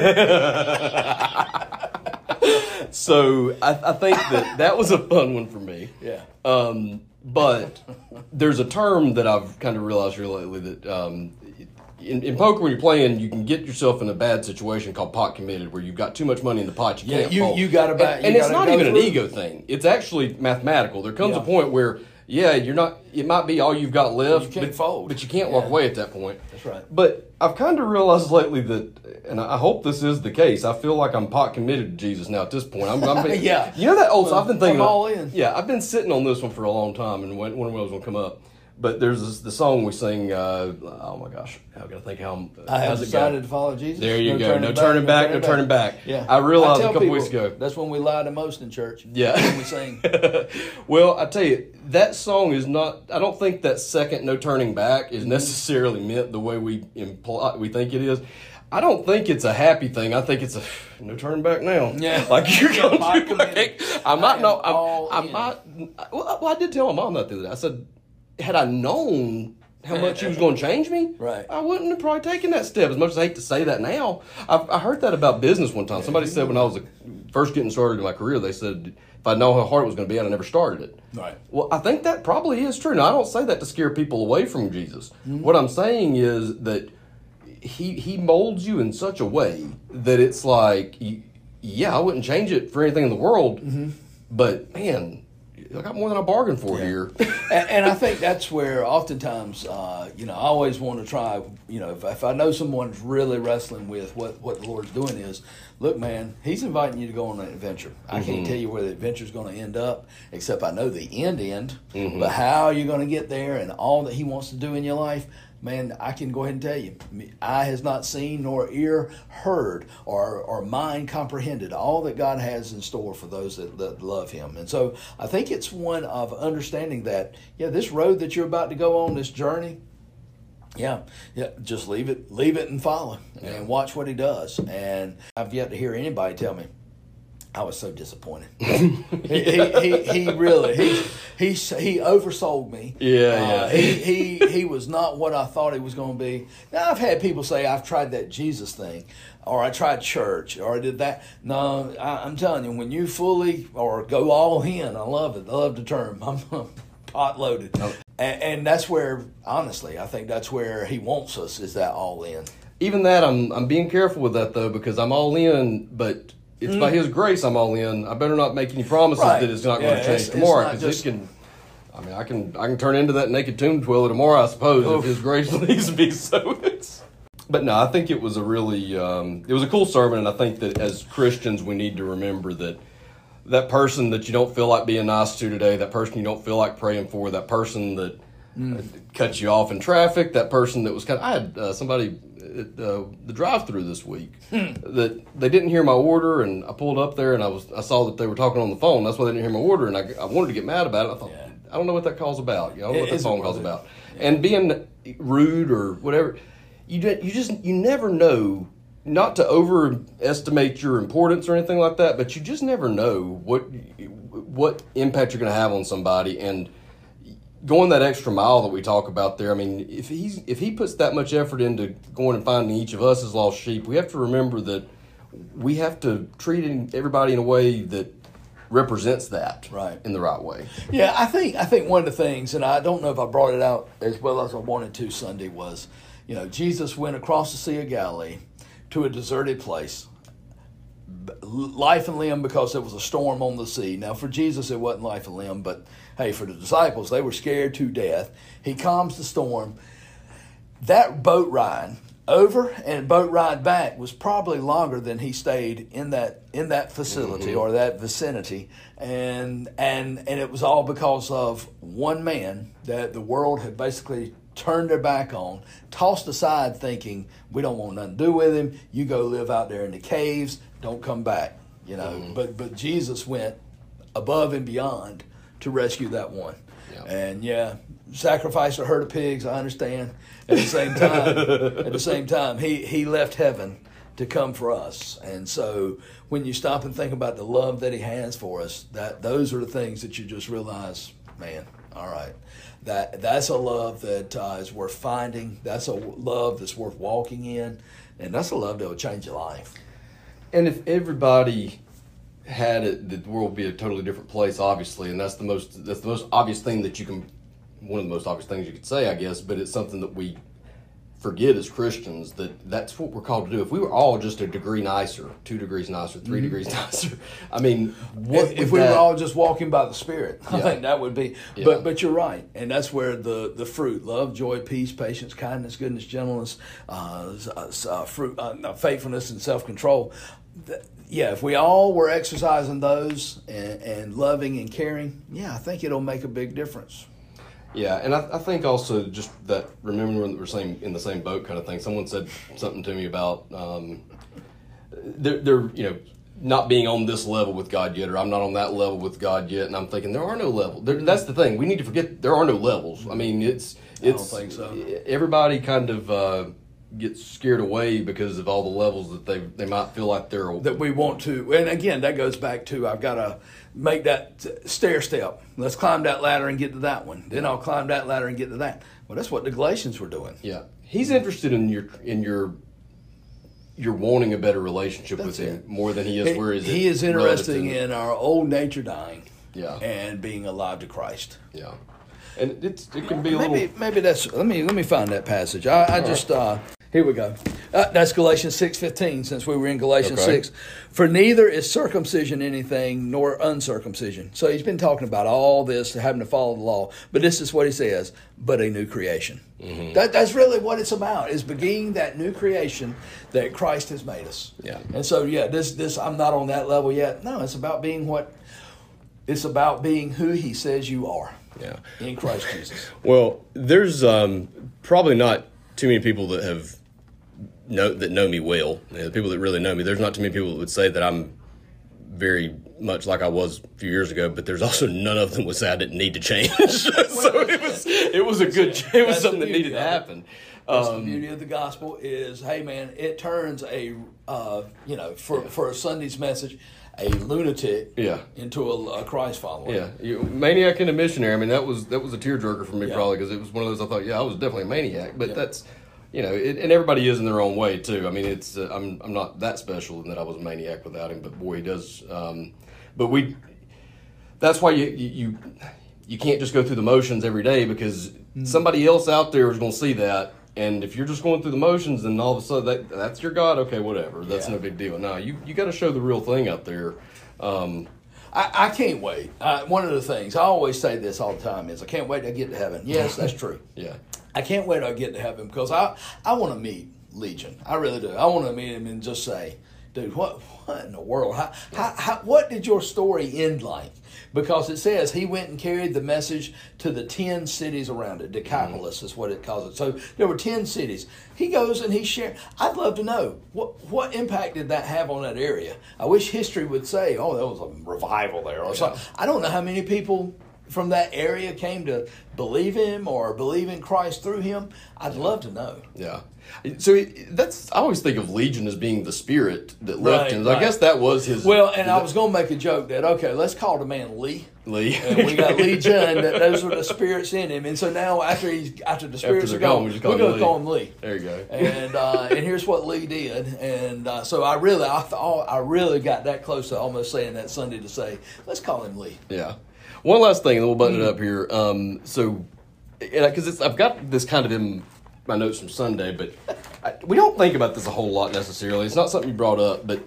So I, I think that that was a fun one for me. Yeah. Um, but there's a term that I've kind of realized here lately that um, In, in poker, when you're playing, you can get yourself in a bad situation called pot committed, where you've got too much money in the pot. You yeah, can't you fold. you got to back. And, and it's not even through. an ego thing. It's actually mathematical. There comes yeah. a point where, yeah, you're not. It might be all you've got left. You can't but, fold, but you can't yeah. walk away at that point. That's right. But I've kind of realized lately that, and I hope this is the case. I feel like I'm pot committed to Jesus now at this point. I'm, I'm yeah. You know that old. Well, I've been thinking. I'm all in. Yeah, I've been sitting on this one for a long time, and when when it was going to come up. But there's this, the song we sing. Uh, oh my gosh, I've got to think how. Uh, I have decided to follow Jesus. There you no go. No turning back. No turning back. Yeah, I realized I a couple people, weeks ago. That's when we lie the most in church. Yeah, when we sing. Well, I tell you, that song is not. I don't think that second "No Turning Back" is necessarily meant the way we imply we think it is. I don't think it's a happy thing. I think it's a no turning back now. Yeah, like you're going to. Like, I might not. I'm, I'm not. Well, I did tell my mom that the other day. I said, had I known how much he was going to change me, right. I wouldn't have probably taken that step. As much as I hate to say that now, I, I heard that about business one time. Somebody said when I was first getting started in my career, they said if I'd known how hard it was going to be, I'd have never started it. Right. Well, I think that probably is true. Now, I don't say that to scare people away from Jesus. Mm-hmm. What I'm saying is that he he molds you in such a way that it's like, yeah, I wouldn't change it for anything in the world, mm-hmm. but man, I got more than I bargained for yeah. here. and, and I think that's where oftentimes, uh, you know, I always want to try, you know, if, if I know someone's really wrestling with what, what the Lord's doing is, look, man, he's inviting you to go on an adventure. I mm-hmm. can't tell you where the adventure's going to end up, except I know the end end, mm-hmm. but how you're going to get there and all that he wants to do in your life, man, I can go ahead and tell you, eye has not seen nor ear heard or, or mind comprehended all that God has in store for those that, that love him. And so I think it's one of understanding that, yeah, this road that you're about to go on, this journey, Yeah, yeah. Just leave it, leave it, and follow, Yeah. and watch what he does. And I've yet to hear anybody tell me I was so disappointed. he, he, he, he really he he he oversold me. Yeah, uh, yeah. he he he was not what I thought he was going to be. Now I've had people say I've tried that Jesus thing, or I tried church, or I did that. No, I, I'm telling you, when you fully or go all in, I love it. I love the term. I'm pot loaded. Oh. And, and that's where, honestly, I think that's where he wants us, is that all in. Even that, I'm I'm being careful with that though, because I'm all in, but it's mm. by His grace I'm all in. I better not make any promises right. that it's not yeah, going to change tomorrow, because just... it can. I mean, I can I can turn into that naked tomb dweller tomorrow, I suppose, Oof. if His grace leads me. So it's. But no, I think it was a really um, it was a cool sermon, and I think that as Christians we need to remember that. That person that you don't feel like being nice to today, that person you don't feel like praying for, that person that mm. cuts you off in traffic, that person that was kind of, I had uh, somebody at uh, the drive-through this week mm. that they didn't hear my order, and I pulled up there and I was I saw that they were talking on the phone. That's why they didn't hear my order, and I, I wanted to get mad about it. I thought, yeah. I don't know what that call's about. You know, I don't know what that phone call's about. Yeah. And being rude or whatever, you you just you never know. Not to overestimate your importance or anything like that, but you just never know what what impact you're going to have on somebody. And going that extra mile that we talk about there, I mean, if he's if he puts that much effort into going and finding each of us as lost sheep, we have to remember that we have to treat everybody in a way that represents that right in the right way. Yeah, I think I think one of the things, and I don't know if I brought it out as well as I wanted to Sunday, was, you know, Jesus went across the Sea of Galilee to a deserted place, life and limb, because there was a storm on the sea. Now, for Jesus, it wasn't life and limb, but hey, for the disciples, they were scared to death. He calms the storm. That boat ride over and boat ride back was probably longer than he stayed in that in that facility mm-hmm. or that vicinity, and and and it was all because of one man that the world had basically turned their back on, tossed aside thinking, we don't want nothing to do with him. You go live out there in the caves. Don't come back. You know, mm-hmm. but but Jesus went above and beyond to rescue that one. Yeah. And yeah, sacrifice a herd of pigs, I understand. At the same time, at the same time, he, he left heaven to come for us. And so when you stop and think about the love that he has for us, that those are the things that you just realize, man, all right. That that's a love that uh, is worth finding. That's a love that's worth walking in, and that's a love that will change your life. And if everybody had it, the world would be a totally different place, obviously. And that's the most that's the most obvious thing that you can, one of the most obvious things you could say, I guess. But it's something that we forget as Christians, that that's what we're called to do. If we were all just a degree nicer, two degrees nicer, three mm-hmm. degrees nicer, I mean, what if, if we that... were all just walking by the Spirit, yeah. I think that would be. Yeah. But but you're right, and that's where the, the fruit: love, joy, peace, patience, kindness, goodness, gentleness, uh, uh, fruit, uh, faithfulness, and self control. Yeah, if we all were exercising those and, and loving and caring, yeah, I think it'll make a big difference. Yeah, and I, I think also just that remembering that we're same in the same boat kind of thing. Someone said something to me about um, they're, they're you know not being on this level with God yet, or I'm not on that level with God yet, and I'm thinking there are no levels. There, that's the thing. We need to forget there are no levels. I mean, it's it's I don't think so. Everybody kind of uh, gets scared away because of all the levels that they they might feel like they're that we want to. And again, that goes back to I've got to make that stair step. Let's climb that ladder and get to that one. Then I'll climb that ladder and get to that. Well, that's what the Galatians were doing. Yeah, he's interested in your in your you're wanting a better relationship that's with him it. more than he is where is he it is interested in our old nature dying. Yeah, and being alive to Christ. Yeah. And it's, it can be a maybe, little. Maybe that's. Let me let me find that passage. I, I just. Uh, here we go. Uh, that's Galatians six fifteen. Since we were in Galatians okay. six, for neither is circumcision anything nor uncircumcision. So he's been talking about all this, having to follow the law. But this is what he says: but a new creation. Mm-hmm. That, that's really what it's about: is beginning that new creation that Christ has made us. Yeah. And so yeah, this this I'm not on that level yet. No, it's about being what. It's about being who he says you are. Yeah. In Christ Jesus. Well, there's um, probably not too many people that have know that know me well. You know, the people that really know me, there's not too many people that would say that I'm very much like I was a few years ago, but there's also none of them would say I didn't need to change. So it was it was a good it was something that needed to happen. That's Um, the beauty of the gospel is, hey man, it turns a uh, you know for Yeah. for a Sunday's message, a lunatic Yeah. into a, a Christ follower. Yeah, you, maniac and a missionary. I mean, that was that was a tearjerker for me Yeah. probably because it was one of those I thought, yeah, I was definitely a maniac. But Yeah. that's, you know, it, and everybody is in their own way too. I mean, it's uh, I'm I'm not that special in that I was a maniac without him, but boy, he does. Um, but we, that's why you you you, you can't just go through the motions every day because Mm. somebody else out there is going to see that. And if you're just going through the motions and all of a sudden that that's your God, okay, whatever, that's Yeah. no big deal. No, you you got to show the real thing out there. Um, I, I can't wait. I, one of the things I always say this all the time is I can't wait to get to heaven. Yes, that's true. yeah. I can't wait to get to heaven because I I want to meet Legion. I really do. I want to meet him and just say, dude, what what in the world? How, how, how what did your story end like? Because it says he went and carried the message to the ten cities around it. Decapolis mm-hmm. is what it calls it. So there were ten cities. He goes and he shared. I'd love to know what what impact did that have on that area. I wish history would say, oh, there was a revival there or Yeah. something. I don't know how many people from that area came to believe him or believe in Christ through him. I'd love to know. Yeah. So it, that's I always think of Legion as being the spirit that left Right, him. right. I guess that was his. Well, and I was going to make a joke that, okay, let's call the man Lee. Lee. And we got Legion, that those were the spirits in him. And so now after he's after the spirits they're are gone, gone, we just call we're him going to Lee. call him Lee. There you go. And uh, and here's what Lee did. And uh, so I really I thought I really got that close to almost saying that Sunday to say, let's call him Lee. Yeah. One last thing, and we'll button Mm. it up here. Um, so, because I've got this kind of in my notes from Sunday, but I, we don't think about this a whole lot necessarily. It's not something you brought up, but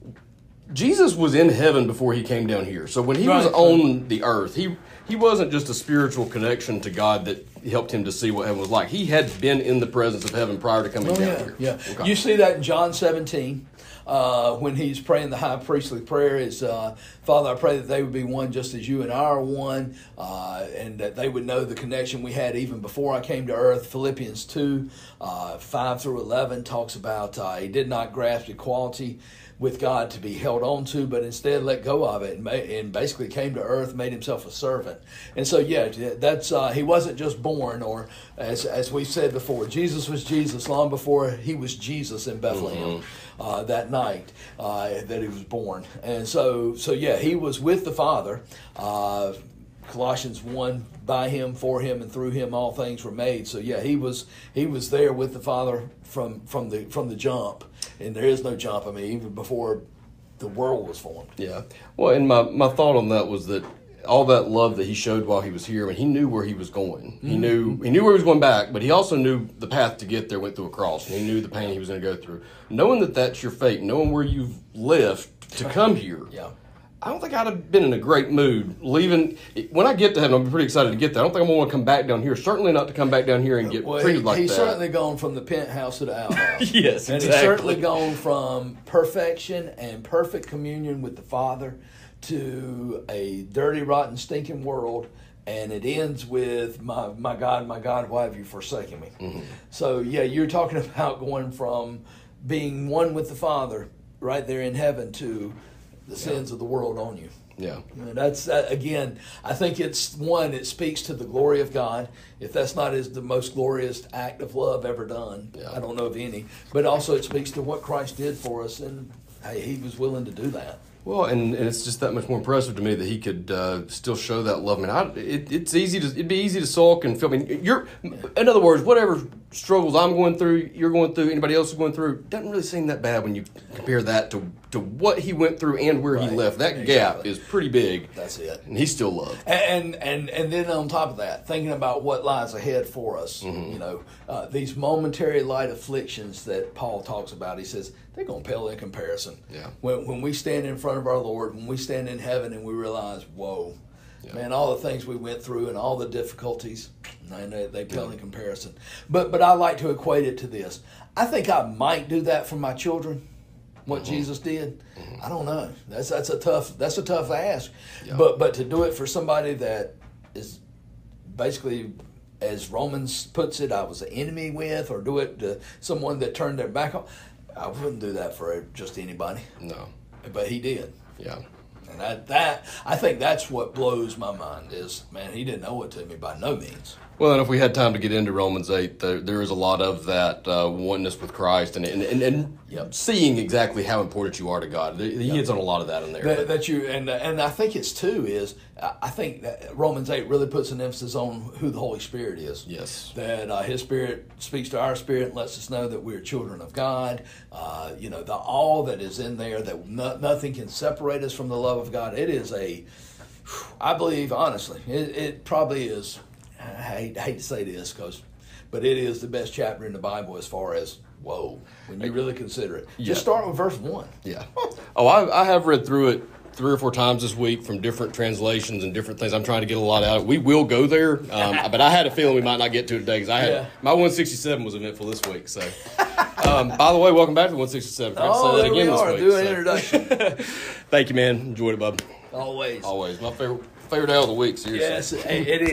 Jesus was in heaven before he came down here. So when he was Right. on the earth, he he wasn't just a spiritual connection to God that helped him to see what heaven was like. He had been in the presence of heaven prior to coming Oh, down yeah, here. yeah. Okay. You see that in John seventeen. Uh, when he's praying the high priestly prayer is, uh, Father, I pray that they would be one just as you and I are one, uh, and that they would know the connection we had even before I came to earth. Philippians two, uh, five through eleven talks about uh, he did not grasp equality with God to be held on to, but instead let go of it and, ma- and basically came to earth, made himself a servant. And so, yeah, that's uh, he wasn't just born, or as as we've said before, Jesus was Jesus long before he was Jesus in Bethlehem. Mm-hmm. Uh, that night uh, that he was born. And so, so yeah, he was with the Father. Uh, Colossians one, by him, for him, and through him all things were made. So yeah, he was he was there with the Father from from the from the jump. And there is no jump, I mean, even before the world was formed. Yeah. Well, and my, my thought on that was that all that love that he showed while he was here, I mean, he knew where he was going. Mm-hmm. He knew he knew where he was going back, but he also knew the path to get there went through a cross, and he knew the pain he was going to go through. Knowing that that's your fate, knowing where you've left to come here, Yeah. I don't think I'd have been in a great mood leaving. When I get to heaven, I'll be pretty excited to get there. I don't think I'm going to come back down here. Certainly not to come back down here and get Well, treated he, like he's that. certainly gone from the penthouse to the outhouse. Yes, and exactly. he's certainly gone from perfection and perfect communion with the Father to a dirty, rotten, stinking world. And it ends with, my my God, my God, why have you forsaken me? Mm-hmm. So, yeah, you're talking about going from being one with the Father right there in heaven to the yeah. sins of the world on you. Yeah. And that's, that, again, I think it's, one, it speaks to the glory of God. If that's not his, the most glorious act of love ever done, yeah. I don't know of any. But also it speaks to what Christ did for us, and hey, he was willing to do that. Well, and, and it's just that much more impressive to me that he could uh, still show that love. I mean, I, it, it's easy to it'd be easy to sulk and feel. I mean, you're in other words, whatever struggles I'm going through, you're going through, anybody else is going through, doesn't really seem that bad when you compare that to to what he went through and where right. he left. That exactly. gap is pretty big. That's it, and he's still loved. And and and then on top of that, thinking about what lies ahead for us, mm-hmm. you know, uh, these momentary light afflictions that Paul talks about. He says they're going to pale in comparison. Yeah. When when we stand in front of our Lord, when we stand in heaven and we realize, whoa, yeah. man, all the things we went through and all the difficulties, man, they, they pale yeah. in comparison. But but I like to equate it to this. I think I might do that for my children. What mm-hmm. Jesus did, mm-hmm. I don't know. That's that's a tough that's a tough ask. Yeah. But but to do it for somebody that is basically, as Romans puts it, I was an enemy with, or do it to someone that turned their back on, I wouldn't do that for just anybody. No. But he did. Yeah. And that, that I think that's what blows my mind is, man, he didn't owe it to me by no means. Well, and if we had time to get into Romans eight, there, there is a lot of that uh, oneness with Christ and and, and, and Yep. seeing exactly how important you are to God. He Yep. hits on a lot of that in there. That, that you and and I think it's too is I think that Romans eight really puts an emphasis on who the Holy Spirit is. Yes. That uh, His Spirit speaks to our spirit and lets us know that we're children of God. Uh, you know, the all that is in there, that no, nothing can separate us from the love of God. It is a, I believe honestly, it, it probably is. I hate, I hate to say this, cause, but it is the best chapter in the Bible as far as whoa when you really consider it. Yeah. Just start with verse one. Yeah. Oh, I, I have read through it three or four times this week from different translations and different things. I'm trying to get a lot out of it. We will go there, um, but I had a feeling we might not get to it today because I had Yeah. my one sixty-seven was eventful this week. So, um, by the way, welcome back to one sixty-seven. Forgot to Oh, say that there we again this are. week, Do an so. introduction. Thank you, man. Enjoyed it, bub. Always. Always my favorite favorite day of the week. Seriously. Yes, it, it is.